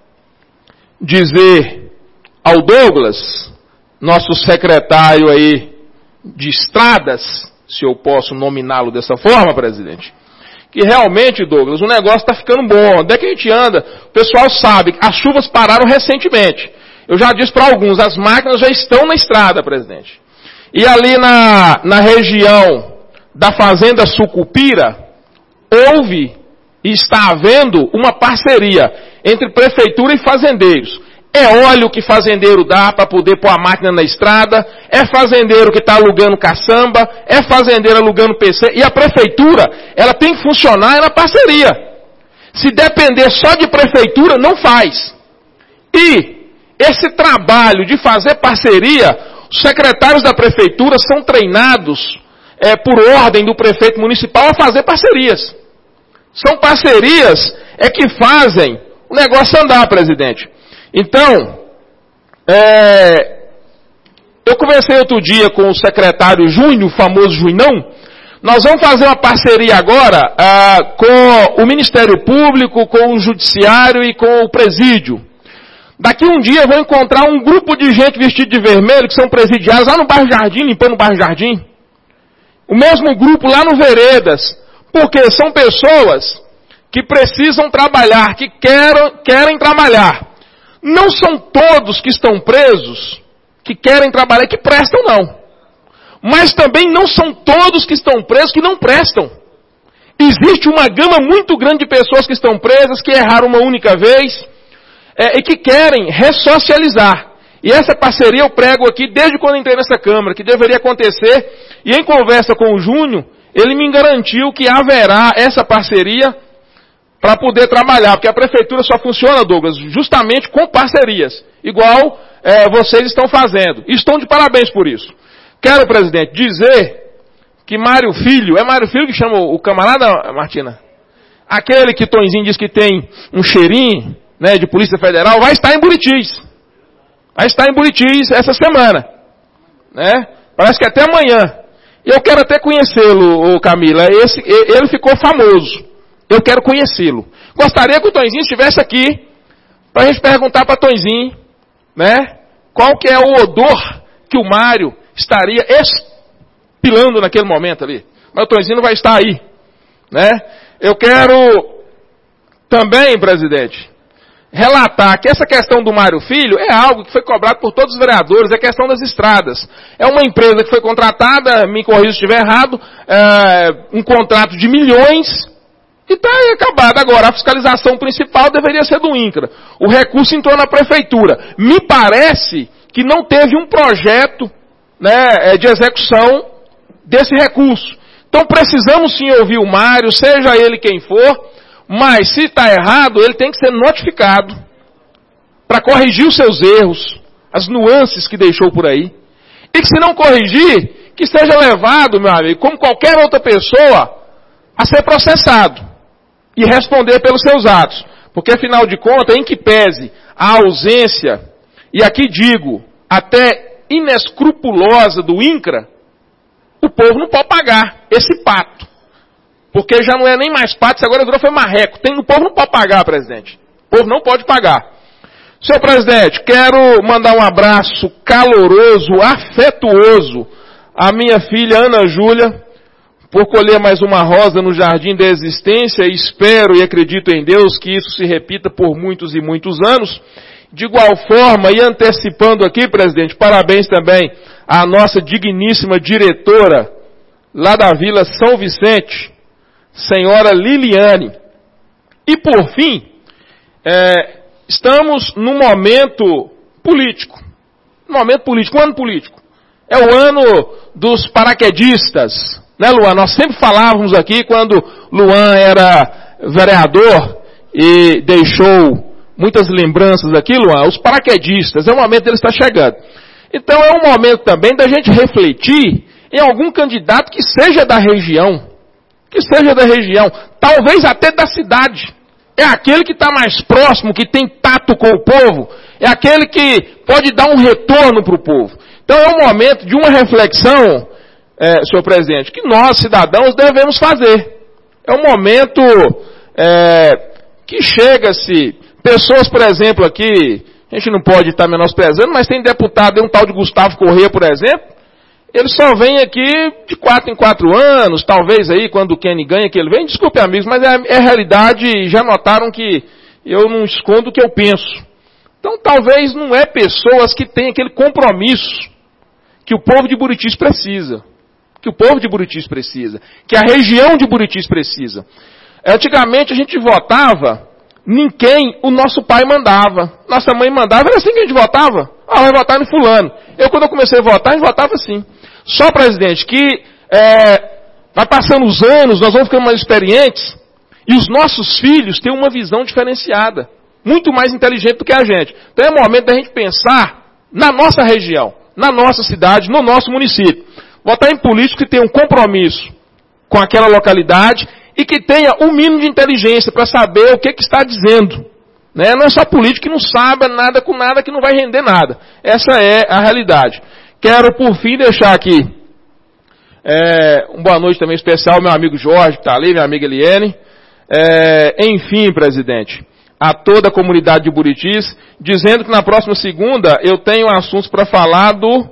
dizer ao Douglas, nosso secretário aí de estradas, se eu posso nominá-lo dessa forma, presidente, que realmente, Douglas, o negócio está ficando bom. Onde é que a gente anda? O pessoal sabe, as chuvas pararam recentemente. Eu já disse para alguns, as máquinas já estão na estrada, presidente. E ali na região da Fazenda Sucupira, houve e está havendo uma parceria entre prefeitura e fazendeiros. É óleo que fazendeiro dá para poder pôr a máquina na estrada, é fazendeiro que está alugando caçamba, é fazendeiro alugando PC, e a prefeitura, ela tem que funcionar na parceria. Se depender só de prefeitura, não faz. E esse trabalho de fazer parceria, os secretários da prefeitura são treinados por ordem do prefeito municipal a fazer parcerias. São parcerias que fazem o negócio andar, presidente. Então, eu conversei outro dia com o secretário Júnior, o famoso Juinão. Nós vamos fazer uma parceria agora com o Ministério Público, com o Judiciário e com o Presídio. Daqui um dia eu vou encontrar um grupo de gente vestido de vermelho, que são presidiários, lá no bairro Jardim, limpando o bairro Jardim. O mesmo grupo lá no Veredas. Porque são pessoas que precisam trabalhar, que querem trabalhar. Não são todos que estão presos, que querem trabalhar e que prestam, não. Mas também não são todos que estão presos que não prestam. Existe uma gama muito grande de pessoas que estão presas, que erraram uma única vez, e que querem ressocializar. E essa parceria eu prego aqui desde quando entrei nessa Câmara, que deveria acontecer, e em conversa com o Júnior, ele me garantiu que haverá essa parceria para poder trabalhar, porque a prefeitura só funciona, Douglas, justamente com parcerias, igual vocês estão fazendo. E estão de parabéns por isso. Quero, presidente, dizer que Mário Filho, é Mário Filho que chama o camarada, Martina? Aquele que Tonzinho diz que tem um cheirinho, né, de Polícia Federal, vai estar em Buritis. Vai estar em Buritis essa semana. Né? Parece que até amanhã. E eu quero até conhecê-lo, Camila. Ele ficou famoso. Eu quero conhecê-lo. Gostaria que o Tonzinho estivesse aqui para a gente perguntar para Tonzinho, né, qual que é o odor que o Mário estaria expilando naquele momento ali. Mas o Tonzinho não vai estar aí. Né? Eu quero também, presidente, relatar que essa questão do Mário Filho é algo que foi cobrado por todos os vereadores, é a questão das estradas. É uma empresa que foi contratada, me corrija se estiver errado, um contrato de milhões, e está acabado. Agora, a fiscalização principal deveria ser do INCRA. O recurso entrou na prefeitura. Me parece que não teve um projeto, né, de execução desse recurso. Então precisamos sim ouvir o Mário, seja ele quem for, mas se está errado, ele tem que ser notificado para corrigir os seus erros, as nuances que deixou por aí. E que se não corrigir, que seja levado, meu amigo, como qualquer outra pessoa, a ser processado e responder pelos seus atos. Porque afinal de contas, em que pese a ausência, e aqui digo, até inescrupulosa do INCRA, o povo não pode pagar esse pato. Porque já não é nem mais pato, agora virou foi marreco. O povo não pode pagar, presidente. O povo não pode pagar. Senhor presidente, quero mandar um abraço caloroso, afetuoso à minha filha Ana Júlia, por colher mais uma rosa no jardim da existência, e espero e acredito em Deus que isso se repita por muitos e muitos anos. De igual forma, e antecipando aqui, presidente, parabéns também à nossa digníssima diretora lá da Vila São Vicente, senhora Liliane. E por fim, estamos num momento político. Um ano político. É o ano dos paraquedistas. Né, Luan? Nós sempre falávamos aqui, quando Luan era vereador e deixou muitas lembranças aqui, Luan, os paraquedistas. É o momento deles estar chegando. Então é um momento também da gente refletir em algum candidato que seja da região. Talvez até da cidade. É aquele que está mais próximo, que tem tato com o povo. É aquele que pode dar um retorno para o povo. Então é um momento de uma reflexão, senhor presidente, que nós, cidadãos, devemos fazer. É um momento que chega-se, pessoas, por exemplo, aqui, a gente não pode estar menosprezando, mas tem deputado, um tal de Gustavo Corrêa, por exemplo, ele só vem aqui de 4 em 4 anos, talvez aí, quando o Kenny ganha que ele vem, desculpe amigos, mas é realidade, e já notaram que eu não escondo o que eu penso. Então talvez não é pessoas que têm aquele compromisso que o povo de Buritis precisa. Que a região de Buritis precisa. Antigamente a gente votava em quem o nosso pai mandava. Nossa mãe mandava, era assim que a gente votava. Vai votar no fulano. Quando eu comecei a votar, a gente votava assim. Só, presidente, que vai passando os anos, nós vamos ficando mais experientes, e os nossos filhos têm uma visão diferenciada. Muito mais inteligente do que a gente. Então é o momento da gente pensar na nossa região, na nossa cidade, no nosso município. Votar em político que tenha um compromisso com aquela localidade e que tenha um mínimo de inteligência para saber o que está dizendo. Né? Não é só político que não sabe nada com nada, que não vai render nada. Essa é a realidade. Quero, por fim, deixar aqui uma boa noite também especial ao meu amigo Jorge, que está ali, minha amiga Eliane. Enfim, presidente, a toda a comunidade de Buritis, dizendo que na próxima segunda eu tenho assuntos para falar do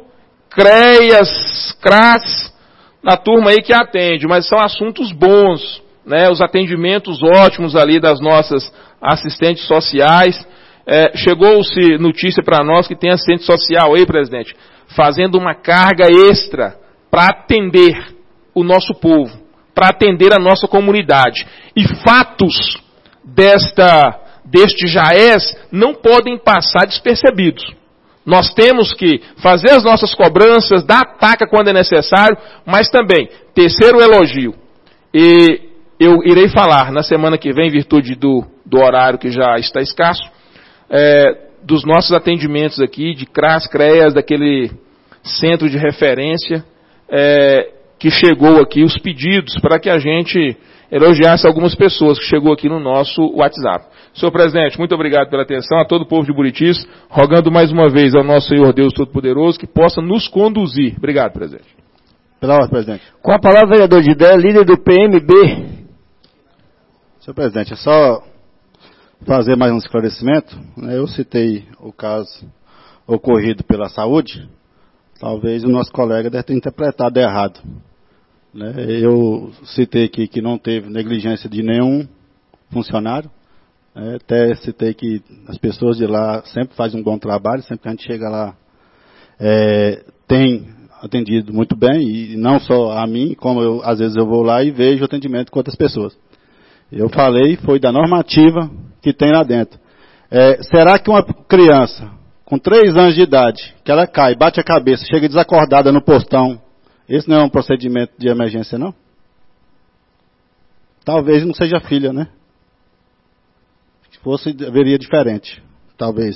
CRAS, na turma aí que atende, mas são assuntos bons, né? Os atendimentos ótimos ali das nossas assistentes sociais. Chegou-se notícia para nós que tem assistente social aí, presidente, fazendo uma carga extra para atender o nosso povo, para atender a nossa comunidade. E fatos deste JAES não podem passar despercebidos. Nós temos que fazer as nossas cobranças, dar ataque quando é necessário, mas também tecer o elogio. E eu irei falar na semana que vem, em virtude do horário que já está escasso, dos nossos atendimentos aqui, de CRAS, CREAS, daquele centro de referência, que chegou aqui, os pedidos, para que a gente elogiasse algumas pessoas que chegou aqui no nosso WhatsApp. Senhor presidente, muito obrigado pela atenção, a todo o povo de Buritis, rogando mais uma vez ao nosso Senhor Deus Todo-Poderoso que possa nos conduzir. Obrigado, presidente. Pela ordem, presidente. Com a palavra, vereador de ideia, líder do PMB. Senhor presidente, é só fazer mais um esclarecimento. Eu citei o caso ocorrido pela saúde. Talvez o nosso colega deve ter interpretado errado. Eu citei aqui que não teve negligência de nenhum funcionário. Até citei que as pessoas de lá sempre fazem um bom trabalho, sempre que a gente chega lá tem atendido muito bem, e não só a mim, como às vezes eu vou lá e vejo atendimento com outras pessoas. Eu falei, foi da normativa que tem lá dentro. Será que uma criança com 3 anos de idade, que ela cai, bate a cabeça, chega desacordada no postão, esse não é um procedimento de emergência, não? Talvez não seja filha, né? Se fosse, veria diferente, talvez.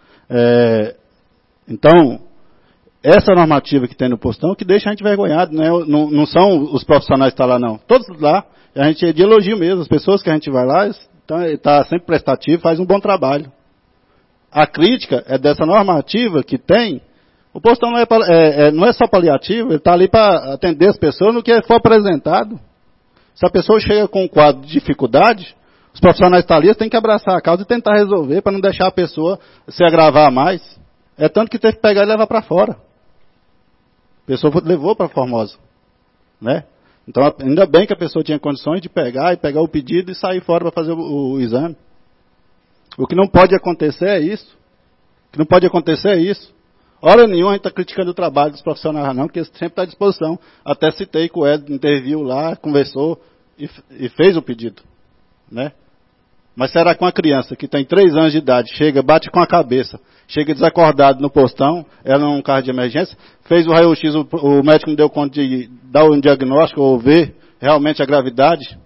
Então, essa normativa que tem no postão que deixa a gente envergonhado, né? Não são os profissionais que estão lá, não. Todos lá, a gente é de elogio mesmo. As pessoas que a gente vai lá, está sempre prestativo, faz um bom trabalho. A crítica é dessa normativa que tem. O postão não é só paliativo, ele está ali para atender as pessoas no que for apresentado. Se a pessoa chega com um quadro de dificuldade, os profissionais estalistas têm que abraçar a causa e tentar resolver para não deixar a pessoa se agravar mais. É tanto que teve que pegar e levar para fora. A pessoa levou para Formosa. Né? Então, ainda bem que a pessoa tinha condições de pegar o pedido e sair fora para fazer o exame. O que não pode acontecer é isso. O que não pode acontecer é isso. Hora nenhuma a gente está criticando o trabalho dos profissionais, não, porque sempre está à disposição. Até citei que o Ed interviu lá, conversou e fez o pedido. Né? Mas será que uma criança que tem 3 anos de idade, chega, bate com a cabeça, chega desacordado no postão, ela é um carro de emergência, fez o raio-x, o médico não deu conta de dar um diagnóstico ou ver realmente a gravidade?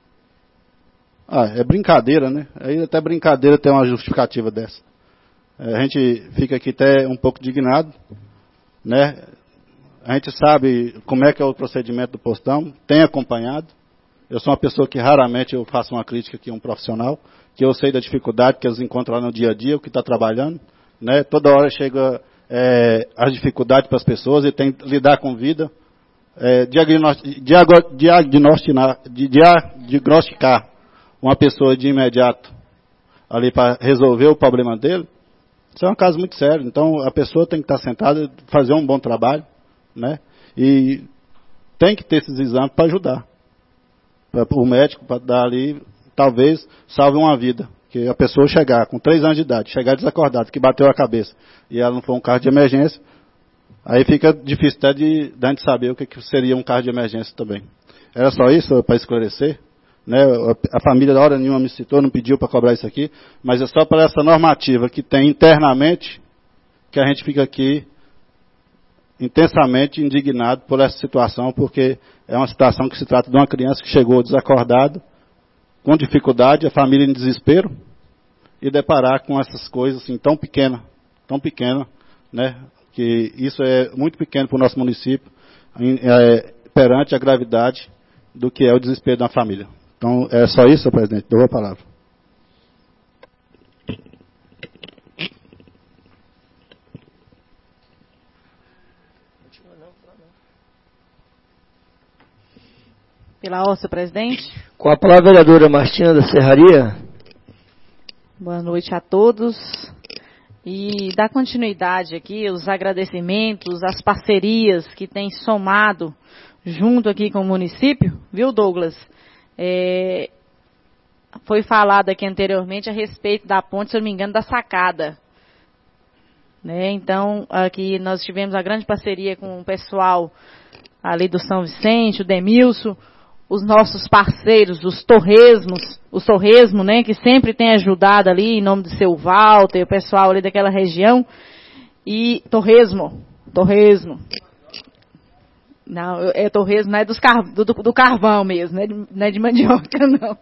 É brincadeira, né? Aí até brincadeira tem uma justificativa dessa. A gente fica aqui até um pouco indignado, né? A gente sabe como é que é o procedimento do postão, tem acompanhado. Eu sou uma pessoa que raramente eu faço uma crítica aqui a um profissional, que eu sei da dificuldade que eles encontram lá no dia a dia, o que está trabalhando, né? Toda hora chega as dificuldades para as pessoas e tem que lidar com vida, diagnosticar uma pessoa de imediato ali para resolver o problema dele. Isso é um caso muito sério. Então a pessoa tem que estar sentada, fazer um bom trabalho, né? E tem que ter esses exames para ajudar. O médico para dar ali, talvez salve uma vida. Que a pessoa chegar com 3 anos de idade, chegar desacordado, que bateu a cabeça, e ela não for um carro de emergência, aí fica difícil até de a gente saber o que seria um carro de emergência também. Era só isso para esclarecer. Né? A família da hora nenhuma me citou, não pediu para cobrar isso aqui, mas é só para essa normativa que tem internamente que a gente fica aqui intensamente indignado por essa situação, porque é uma situação que se trata de uma criança que chegou desacordada, com dificuldade, a família em desespero, e deparar com essas coisas assim tão pequena, né? Que isso é muito pequeno para o nosso município, perante a gravidade do que é o desespero da família. Então, é só isso, senhor presidente. Dou a palavra. Pela ordem, senhor presidente. Com a palavra, a vereadora Martina da Serraria. Boa noite a todos. E dar continuidade aqui, os agradecimentos, as parcerias que têm somado junto aqui com o município, viu, Douglas? Foi falado aqui anteriormente a respeito da ponte, se eu não me engano, da Sacada. Né? Então, aqui nós tivemos a grande parceria com o pessoal ali do São Vicente, o Demilson, os nossos parceiros, os Torresmo, né, que sempre tem ajudado ali, em nome do seu Walter, o pessoal ali daquela região, e Torresmo. Não, Torresmo não é do carvão mesmo, não é de mandioca, não.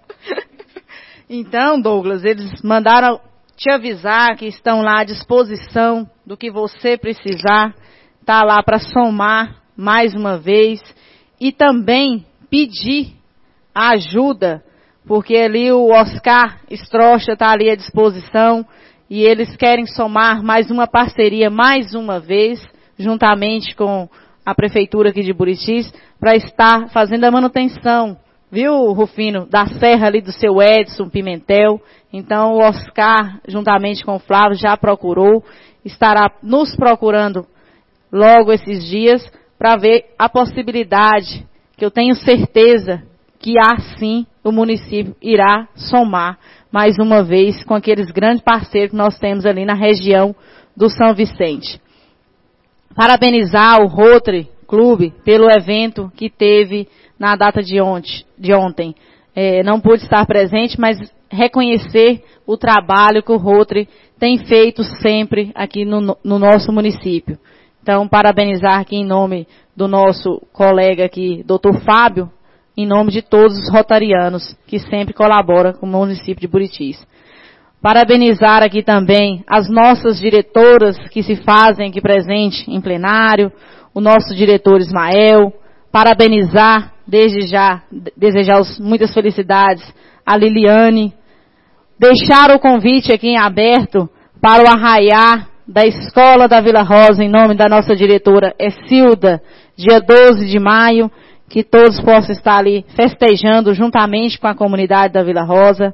Então, Douglas, eles mandaram te avisar que estão lá à disposição do que você precisar, tá lá para somar mais uma vez, e também pedir a ajuda, porque ali o Oscar Strocha está ali à disposição, e eles querem somar mais uma parceria, mais uma vez, juntamente com a Prefeitura aqui de Buritis, para estar fazendo a manutenção, viu, Rufino, da serra ali do seu Edson Pimentel. Então o Oscar, juntamente com o Flávio, já procurou, estará nos procurando logo esses dias, para ver a possibilidade, que eu tenho certeza que assim o município irá somar mais uma vez com aqueles grandes parceiros que nós temos ali na região do São Vicente. Parabenizar o Rotary Clube pelo evento que teve na data de ontem. Não pude estar presente, mas reconhecer o trabalho que o Rotary tem feito sempre aqui no nosso município. Então, parabenizar aqui em nome do nosso colega aqui, Dr. Fábio, em nome de todos os rotarianos que sempre colaboram com o município de Buritis. Parabenizar aqui também as nossas diretoras que se fazem aqui presente em plenário, o nosso diretor Ismael, parabenizar desde já, desejar muitas felicidades a Liliane, deixar o convite aqui em aberto para o arraiar da Escola da Vila Rosa, em nome da nossa diretora Escilda, dia 12 de maio, que todos possam estar ali festejando juntamente com a comunidade da Vila Rosa.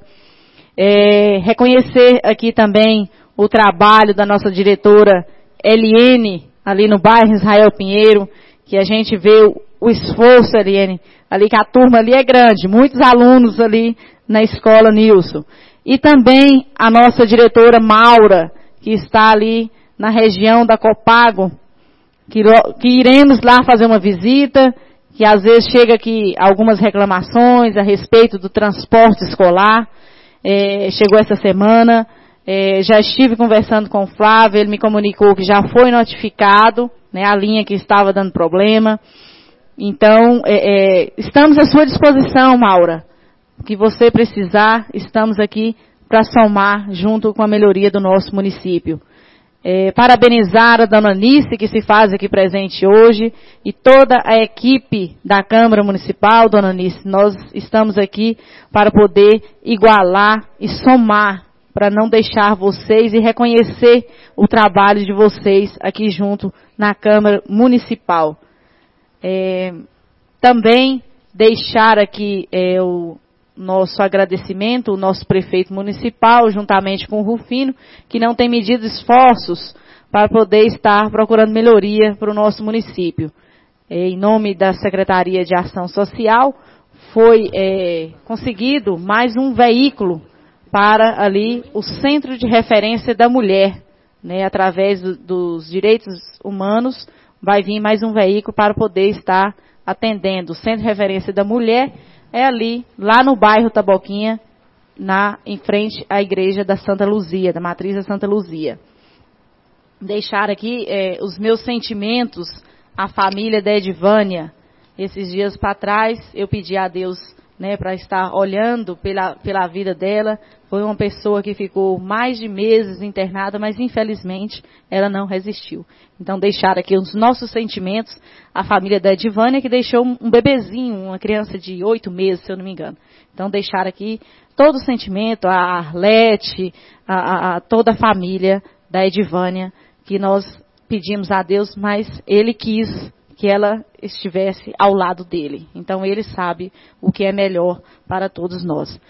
Reconhecer aqui também o trabalho da nossa diretora Eliene, ali no bairro Israel Pinheiro, que a gente vê o esforço, Ariane, ali que a turma ali é grande, muitos alunos ali na escola Nilson. E também a nossa diretora Maura, que está ali na região da Copago, que iremos lá fazer uma visita, que às vezes chega aqui algumas reclamações a respeito do transporte escolar. Chegou essa semana, já estive conversando com o Flávio, ele me comunicou que já foi notificado, né, a linha que estava dando problema. Então, estamos à sua disposição, Maura. O que você precisar, estamos aqui para somar junto com a melhoria do nosso município. Parabenizar a dona Anice, que se faz aqui presente hoje, e toda a equipe da Câmara Municipal. Dona Anice, nós estamos aqui para poder igualar e somar, para não deixar vocês e reconhecer o trabalho de vocês aqui junto na Câmara Municipal. Também deixar aqui o nosso agradecimento, o nosso prefeito municipal, juntamente com o Rufino, que não tem medido esforços para poder estar procurando melhoria para o nosso município. Em nome da Secretaria de Ação Social, foi conseguido mais um veículo para ali o Centro de Referência da Mulher, né, através dos direitos humanos, vai vir mais um veículo para poder estar atendendo. O Centro de Referência da Mulher é ali, lá no bairro Taboquinha, em frente à igreja da Santa Luzia, da Matriz da Santa Luzia. Deixar aqui os meus sentimentos à família da Edivânia. Esses dias para trás, eu pedi a Deus, né, para estar olhando pela vida dela. Foi uma pessoa que ficou mais de meses internada, mas infelizmente ela não resistiu. Então deixar aqui os nossos sentimentos à família da Edivânia, que deixou um bebezinho, uma criança de 8 meses, se eu não me engano. Então deixar aqui todo o sentimento, a Arlete, a toda a família da Edivânia, que nós pedimos a Deus, mas Ele quis que ela estivesse ao lado dele. Então ele sabe o que é melhor para todos nós.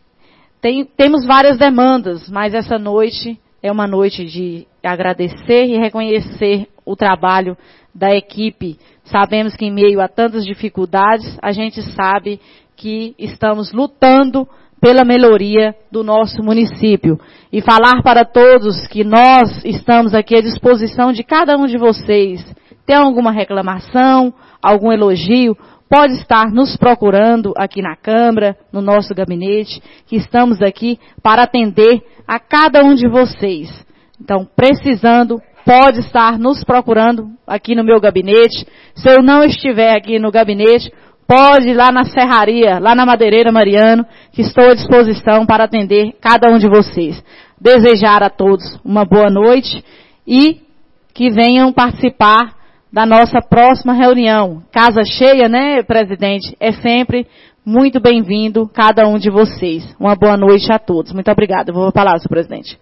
Temos várias demandas, mas essa noite é uma noite de agradecer e reconhecer o trabalho da equipe. Sabemos que em meio a tantas dificuldades, a gente sabe que estamos lutando pela melhoria do nosso município. E falar para todos que nós estamos aqui à disposição de cada um de vocês. Tem alguma reclamação, algum elogio, pode estar nos procurando aqui na Câmara, no nosso gabinete, que estamos aqui para atender a cada um de vocês. Então, precisando, pode estar nos procurando aqui no meu gabinete. Se eu não estiver aqui no gabinete, pode ir lá na serraria, lá na Madeireira Mariano, que estou à disposição para atender cada um de vocês. Desejar a todos uma boa noite e que venham participar da nossa próxima reunião. Casa cheia, né, presidente? É sempre muito bem-vindo cada um de vocês. Uma boa noite a todos. Muito obrigada. Vou falar, senhor presidente.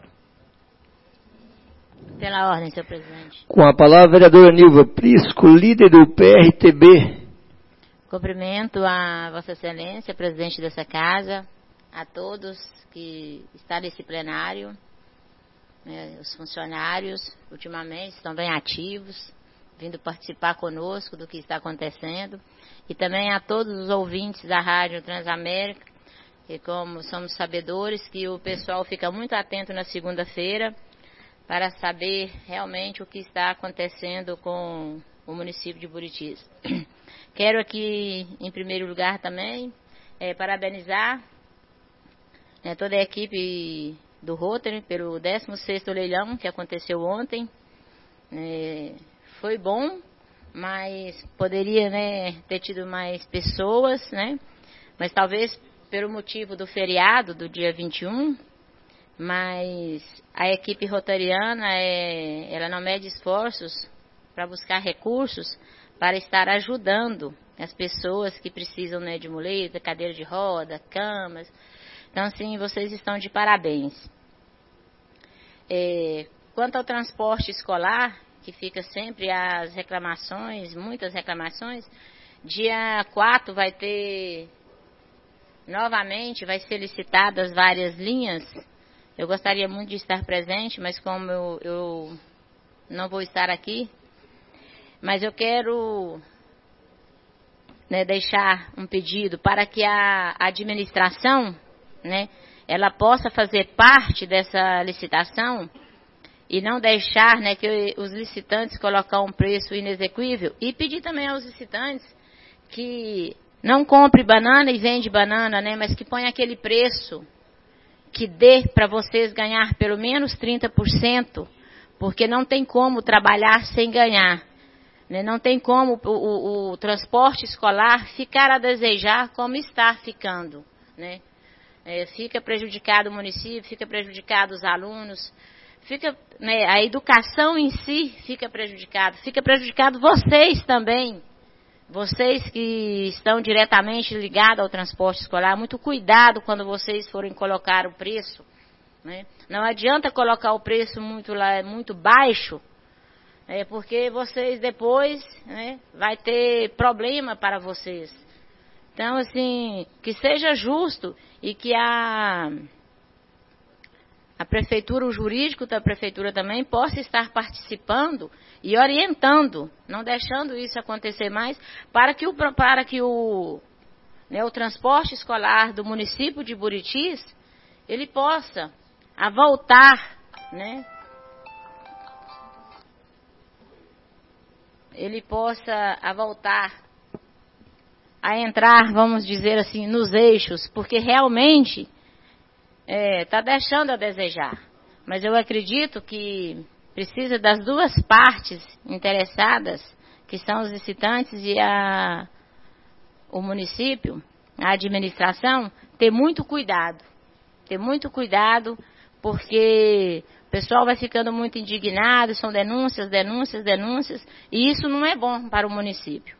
Pela ordem, senhor presidente. Com a palavra, a vereadora Nilva Prisco, líder do PRTB. Cumprimento a Vossa Excelência, presidente dessa casa, a todos que estão nesse plenário, os funcionários, ultimamente, estão bem ativos, vindo participar conosco do que está acontecendo, e também a todos os ouvintes da Rádio Transamérica, que como somos sabedores que o pessoal fica muito atento na segunda-feira para saber realmente o que está acontecendo com o município de Buritis. Quero aqui, em primeiro lugar também, parabenizar toda a equipe do Rotary pelo 16º leilão que aconteceu ontem. Foi bom, mas poderia, ter tido mais pessoas, mas talvez pelo motivo do feriado do dia 21, mas a equipe rotariana, ela não mede esforços para buscar recursos para estar ajudando as pessoas que precisam, de muleta, cadeira de roda, camas. Então, assim, vocês estão de parabéns. Quanto ao transporte escolar, que fica sempre as reclamações, muitas reclamações, dia 4 vai ter, novamente, vai ser licitadas várias linhas. Eu gostaria muito de estar presente, mas como eu não vou estar aqui, Mas eu quero, né, deixar um pedido para que a administração, né, ela possa fazer parte dessa licitação e não deixar, né, que os licitantes colocar um preço inexequível, e pedir também aos licitantes que não compre banana e vende banana, né, mas que ponha aquele preço que dê para vocês ganhar pelo menos 30%, porque não tem como trabalhar sem ganhar. Né? Não tem como o transporte escolar ficar a desejar como está ficando. Né? Fica prejudicado o município, fica prejudicado os alunos, fica, né, a educação em si fica prejudicado vocês também. Vocês que estão diretamente ligados ao transporte escolar, muito cuidado quando vocês forem colocar o preço. Né? Não adianta colocar o preço muito baixo, porque vocês depois, né, vai ter problema para vocês. Então, assim, que seja justo e que a prefeitura, o jurídico da prefeitura também possa estar participando e orientando, não deixando isso acontecer mais, para que o transporte escolar do município de Buritis, ele possa voltar, né? Ele possa voltar a entrar, vamos dizer assim, nos eixos, porque realmente está deixando a desejar. Mas eu acredito que precisa das duas partes interessadas, que são os licitantes e o município, a administração, ter muito cuidado, porque o pessoal vai ficando muito indignado, são denúncias, e isso não é bom para o município.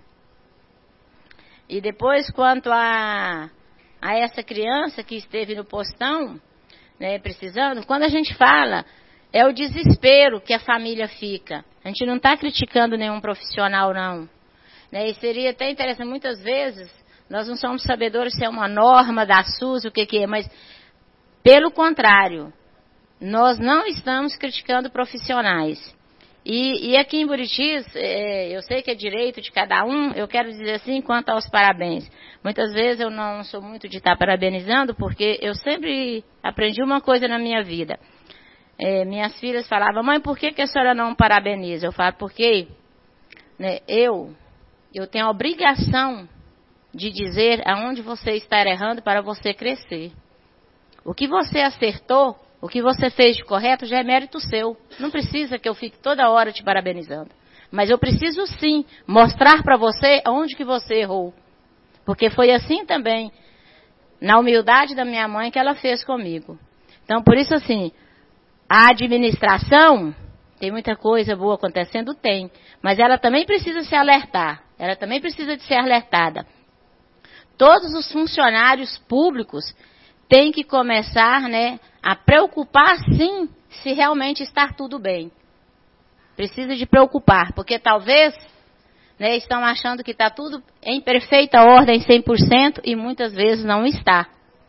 E depois, quanto a essa criança que esteve no postão, né, precisando, quando a gente fala, é o desespero que a família fica. A gente não está criticando nenhum profissional, não. Né, e seria até interessante, muitas vezes, nós não somos sabedores se é uma norma da SUS, o que é, mas, pelo contrário, nós não estamos criticando profissionais. E aqui em Buritis, eu sei que é direito de cada um, eu quero dizer assim, quanto aos parabéns. Muitas vezes eu não sou muito de estar parabenizando, porque eu sempre aprendi uma coisa na minha vida. Minhas filhas falavam, mãe, por que a senhora não parabeniza? Eu falo, porque, né, eu tenho a obrigação de dizer aonde você está errando para você crescer. O que você acertou, o que você fez de correto já é mérito seu. Não precisa que eu fique toda hora te parabenizando. Mas eu preciso sim mostrar para você onde que você errou. Porque foi assim também, na humildade da minha mãe, que ela fez comigo. Então, por isso assim, a administração, tem muita coisa boa acontecendo? Tem. Mas ela também precisa se alertar. Ela também precisa de ser alertada. Todos os funcionários públicos têm que começar, né, a preocupar sim, se realmente está tudo bem. Precisa de preocupar, porque talvez, né, estão achando que está tudo em perfeita ordem, 100%, e muitas vezes não está.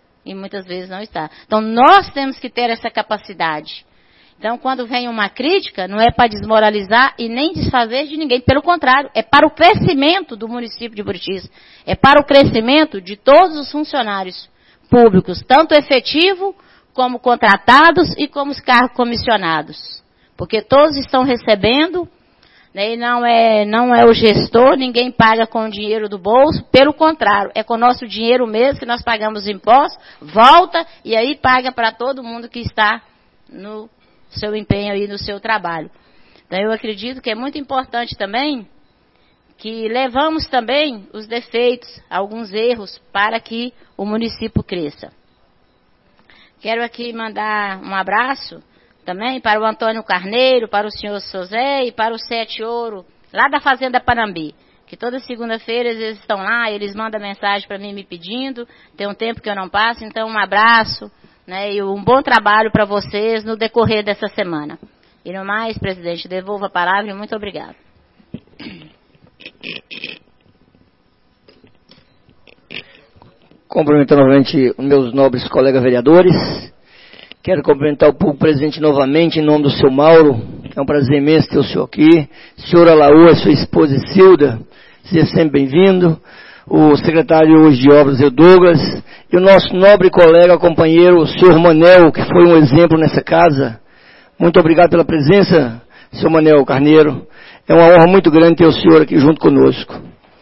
Então, nós temos que ter essa capacidade. Então, quando vem uma crítica, não é para desmoralizar e nem desfazer de ninguém. Pelo contrário, é para o crescimento do município de Buritis. É para o crescimento de todos os funcionários públicos, tanto efetivo, como contratados e como os cargos comissionados. Porque todos estão recebendo, né, e não é o gestor, ninguém paga com o dinheiro do bolso, pelo contrário, é com o nosso dinheiro mesmo que nós pagamos impostos, volta e aí paga para todo mundo que está no seu empenho e no seu trabalho. Então eu acredito que é muito importante também que levamos também os defeitos, alguns erros, para que o município cresça. Quero aqui mandar um abraço também para o Antônio Carneiro, para o senhor Sozé e para o Sete Ouro, lá da Fazenda Panambi, que toda segunda-feira eles estão lá, eles mandam mensagem para mim me pedindo, tem um tempo que eu não passo, então um abraço, né, e um bom trabalho para vocês no decorrer dessa semana. E no mais, presidente, devolvo a palavra e muito obrigado. Cumprimentando novamente os meus nobres colegas vereadores. Quero cumprimentar o público presente novamente, em nome do seu Mauro. É um prazer imenso ter o senhor aqui. Senhor Alaô, sua esposa Isilda, seja sempre bem-vindo. O secretário hoje de obras, o Douglas. E o nosso nobre colega, companheiro, o senhor Manel, que foi um exemplo nessa casa. Muito obrigado pela presença, senhor Manel Carneiro. É uma honra muito grande ter o senhor aqui junto conosco.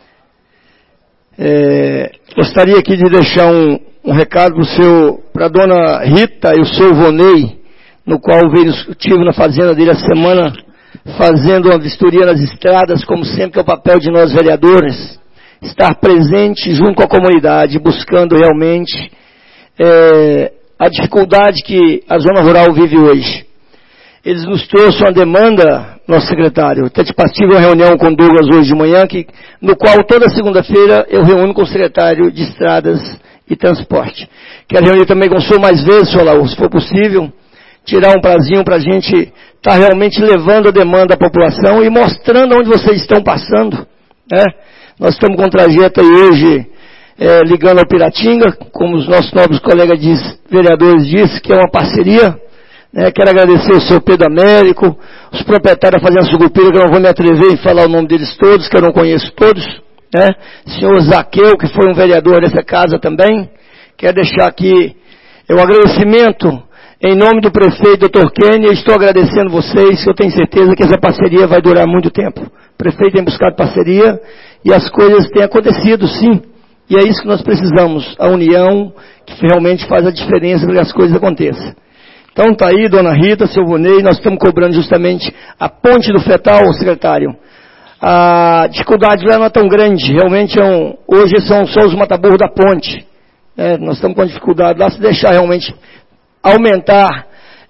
Gostaria aqui de deixar um recado para a dona Rita e o seu Vonei, no qual estive na fazenda dele a semana, fazendo uma vistoria nas estradas, como sempre, que é o papel de nós vereadores, estar presente junto com a comunidade, buscando realmente a dificuldade que a zona rural vive hoje. Eles nos trouxeram uma demanda, nosso secretário. Até tive uma reunião com o Douglas hoje de manhã, no qual toda segunda-feira eu reúno com o secretário de Estradas e Transporte. Quero reunir também com o senhor mais vezes, senhor Laú, se for possível, tirar um prazinho para a gente estar realmente levando a demanda à população e mostrando onde vocês estão passando. Né? Nós estamos com um trajeto aí hoje, ligando ao Piratinga, como os nossos nobres colegas vereadores disseram, que é uma parceria. Quero agradecer o senhor Pedro Américo, os proprietários da Fazenda Sucupira, que eu não vou me atrever em falar o nome deles todos, que eu não conheço todos. Senhor Zaqueu, que foi um vereador dessa casa também. Quero deixar aqui o agradecimento em nome do prefeito, Dr. Kenny. Eu estou agradecendo vocês, que eu tenho certeza que essa parceria vai durar muito tempo. O prefeito tem buscado parceria e as coisas têm acontecido, sim. E é isso que nós precisamos, a união que realmente faz a diferença para que as coisas aconteçam. Então está aí, dona Rita, seu Vonei, nós estamos cobrando justamente a ponte do Fetal, secretário. A dificuldade lá não é tão grande, realmente hoje são só os mataburros da ponte. Nós estamos com dificuldade lá, se deixar realmente aumentar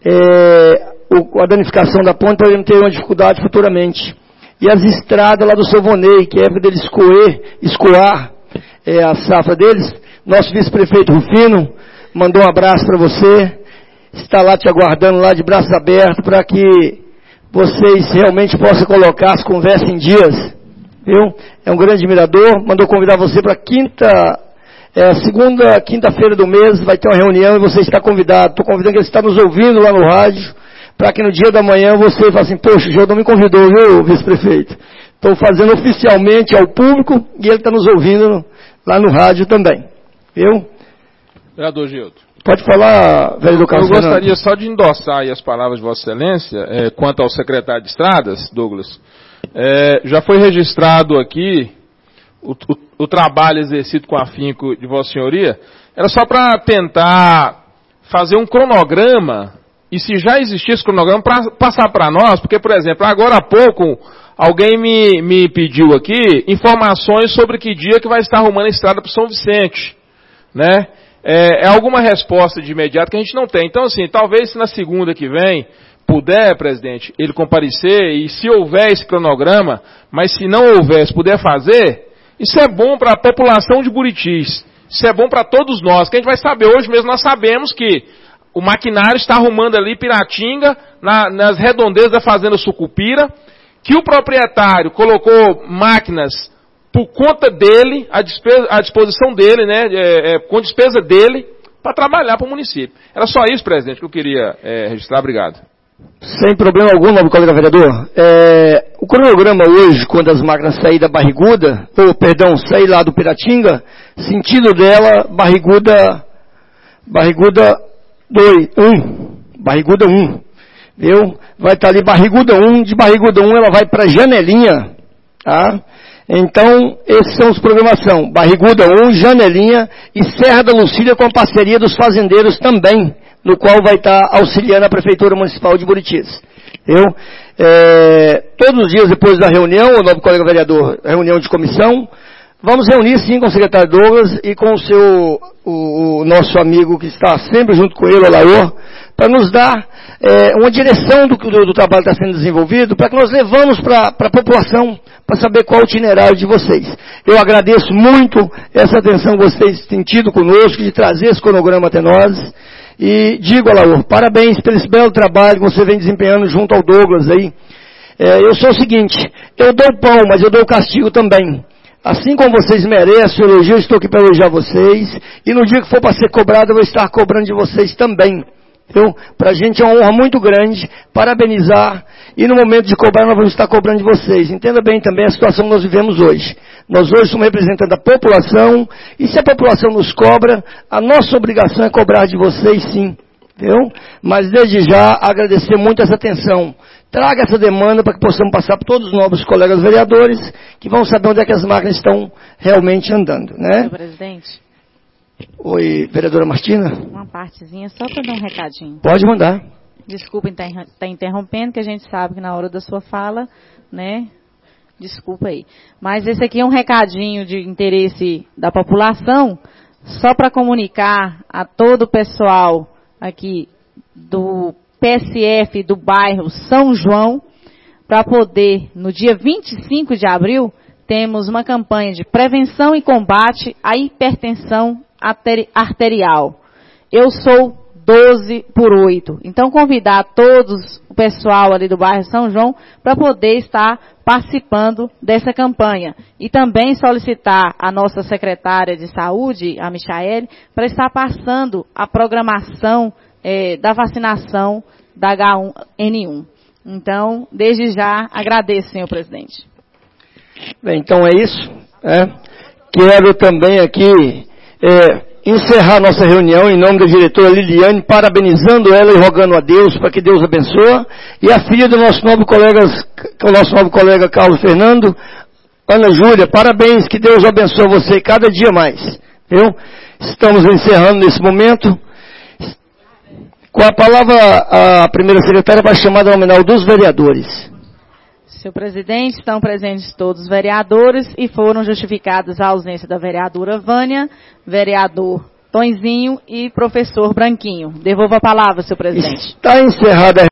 a danificação da ponte, podemos ter uma dificuldade futuramente. E as estradas lá do seu Vonei, que é época deles escoar a safra deles, nosso vice-prefeito Rufino mandou um abraço para você, está lá te aguardando lá de braços abertos para que vocês realmente possam colocar as conversas em dias, viu? É um grande admirador, mandou convidar você para quinta-feira do mês, vai ter uma reunião e você está convidado. Estou convidando que ele está nos ouvindo lá no rádio, para que no dia da manhã você fale assim, poxa, o Gildo me convidou, viu, vice-prefeito? Estou fazendo oficialmente ao público e ele está nos ouvindo lá no rádio também, viu? Vereador Gildo. Pode falar, vereador Carlos. Eu gostaria só de endossar aí as palavras de Vossa Excelência, quanto ao secretário de Estradas, Douglas. Já foi registrado aqui o trabalho exercido com afinco de Vossa Senhoria. Era só para tentar fazer um cronograma, e se já existisse esse cronograma, para passar para nós, porque, por exemplo, agora há pouco, alguém me pediu aqui informações sobre que dia que vai estar arrumando a estrada para São Vicente, né? É alguma resposta de imediato que a gente não tem. Então, assim, talvez se na segunda que vem puder, presidente, ele comparecer, e se houver esse cronograma, mas se não houver, se puder fazer, isso é bom para a população de Buritis, isso é bom para todos nós, que a gente vai saber. Hoje mesmo nós sabemos que o maquinário está arrumando ali Piratinga, nas redondezas da Fazenda Sucupira, que o proprietário colocou máquinas por conta dele, à disposição dele, né, com despesa dele, para trabalhar para o município. Era só isso, presidente, que eu queria registrar. Obrigado. Sem problema algum, nobre colega vereador. O cronograma hoje, quando as máquinas saírem da Barriguda, sair lá do Piratinga, sentido dela, Barriguda 1, viu? Vai estar ali Barriguda 1, de Barriguda 1 ela vai para Janelinha, tá? Então, esses são os programação, Barriguda 1, Janelinha e Serra da Lucília com a parceria dos fazendeiros também, no qual vai estar auxiliando a Prefeitura Municipal de Buritis. Todos os dias depois da reunião, o novo colega vereador, reunião de comissão, vamos reunir sim com o secretário Douglas e com o nosso amigo que está sempre junto com ele, o Alaor, para nos dar uma direção do trabalho que está sendo desenvolvido, para que nós levamos para a população, para saber qual é o itinerário de vocês. Eu agradeço muito essa atenção que vocês têm tido conosco, de trazer esse cronograma até nós, e digo, Alaor, parabéns pelo esse belo trabalho que você vem desempenhando junto ao Douglas aí. Eu sou o seguinte, eu dou o pão, mas eu dou o castigo também. Assim como vocês merecem o elogio, eu estou aqui para elogiar vocês, e no dia que for para ser cobrado, eu vou estar cobrando de vocês também. Para a gente é uma honra muito grande parabenizar, e no momento de cobrar nós vamos estar cobrando de vocês. Entenda bem também a situação que nós vivemos hoje. Nós hoje somos representantes da população, e se a população nos cobra, a nossa obrigação é cobrar de vocês sim. Mas desde já agradecer muito essa atenção. Traga essa demanda para que possamos passar para todos os novos colegas vereadores, que vão saber onde é que as máquinas estão realmente andando, né? Senhor presidente. Oi, vereadora Martina? Uma partezinha só para dar um recadinho. Pode mandar. Desculpa estar interrompendo, que a gente sabe que na hora da sua fala, né? Desculpa aí. Mas esse aqui é um recadinho de interesse da população, só para comunicar a todo o pessoal aqui do PSF do bairro São João, para poder, no dia 25 de abril, temos uma campanha de prevenção e combate à hipertensão arterial. Eu sou 12/8. Então, convidar todos o pessoal ali do bairro São João para poder estar participando dessa campanha. E também solicitar a nossa secretária de saúde, a Michaele, para estar passando a programação da vacinação da H1N1. Então, desde já, agradeço, senhor presidente. Bem, então é isso. Quero também aqui encerrar nossa reunião em nome da diretora Liliane, parabenizando ela e rogando a Deus para que Deus abençoe, e a filha do nosso novo colega Carlos Fernando, Ana Júlia, parabéns, que Deus abençoe você cada dia mais. Estamos encerrando nesse momento. Com a palavra, a primeira secretária vai chamar a nominal dos vereadores. Senhor presidente, estão presentes todos os vereadores e foram justificadas a ausência da vereadora Vânia, vereador Tonzinho e professor Branquinho. Devolvo a palavra, senhor presidente. Está encerrada a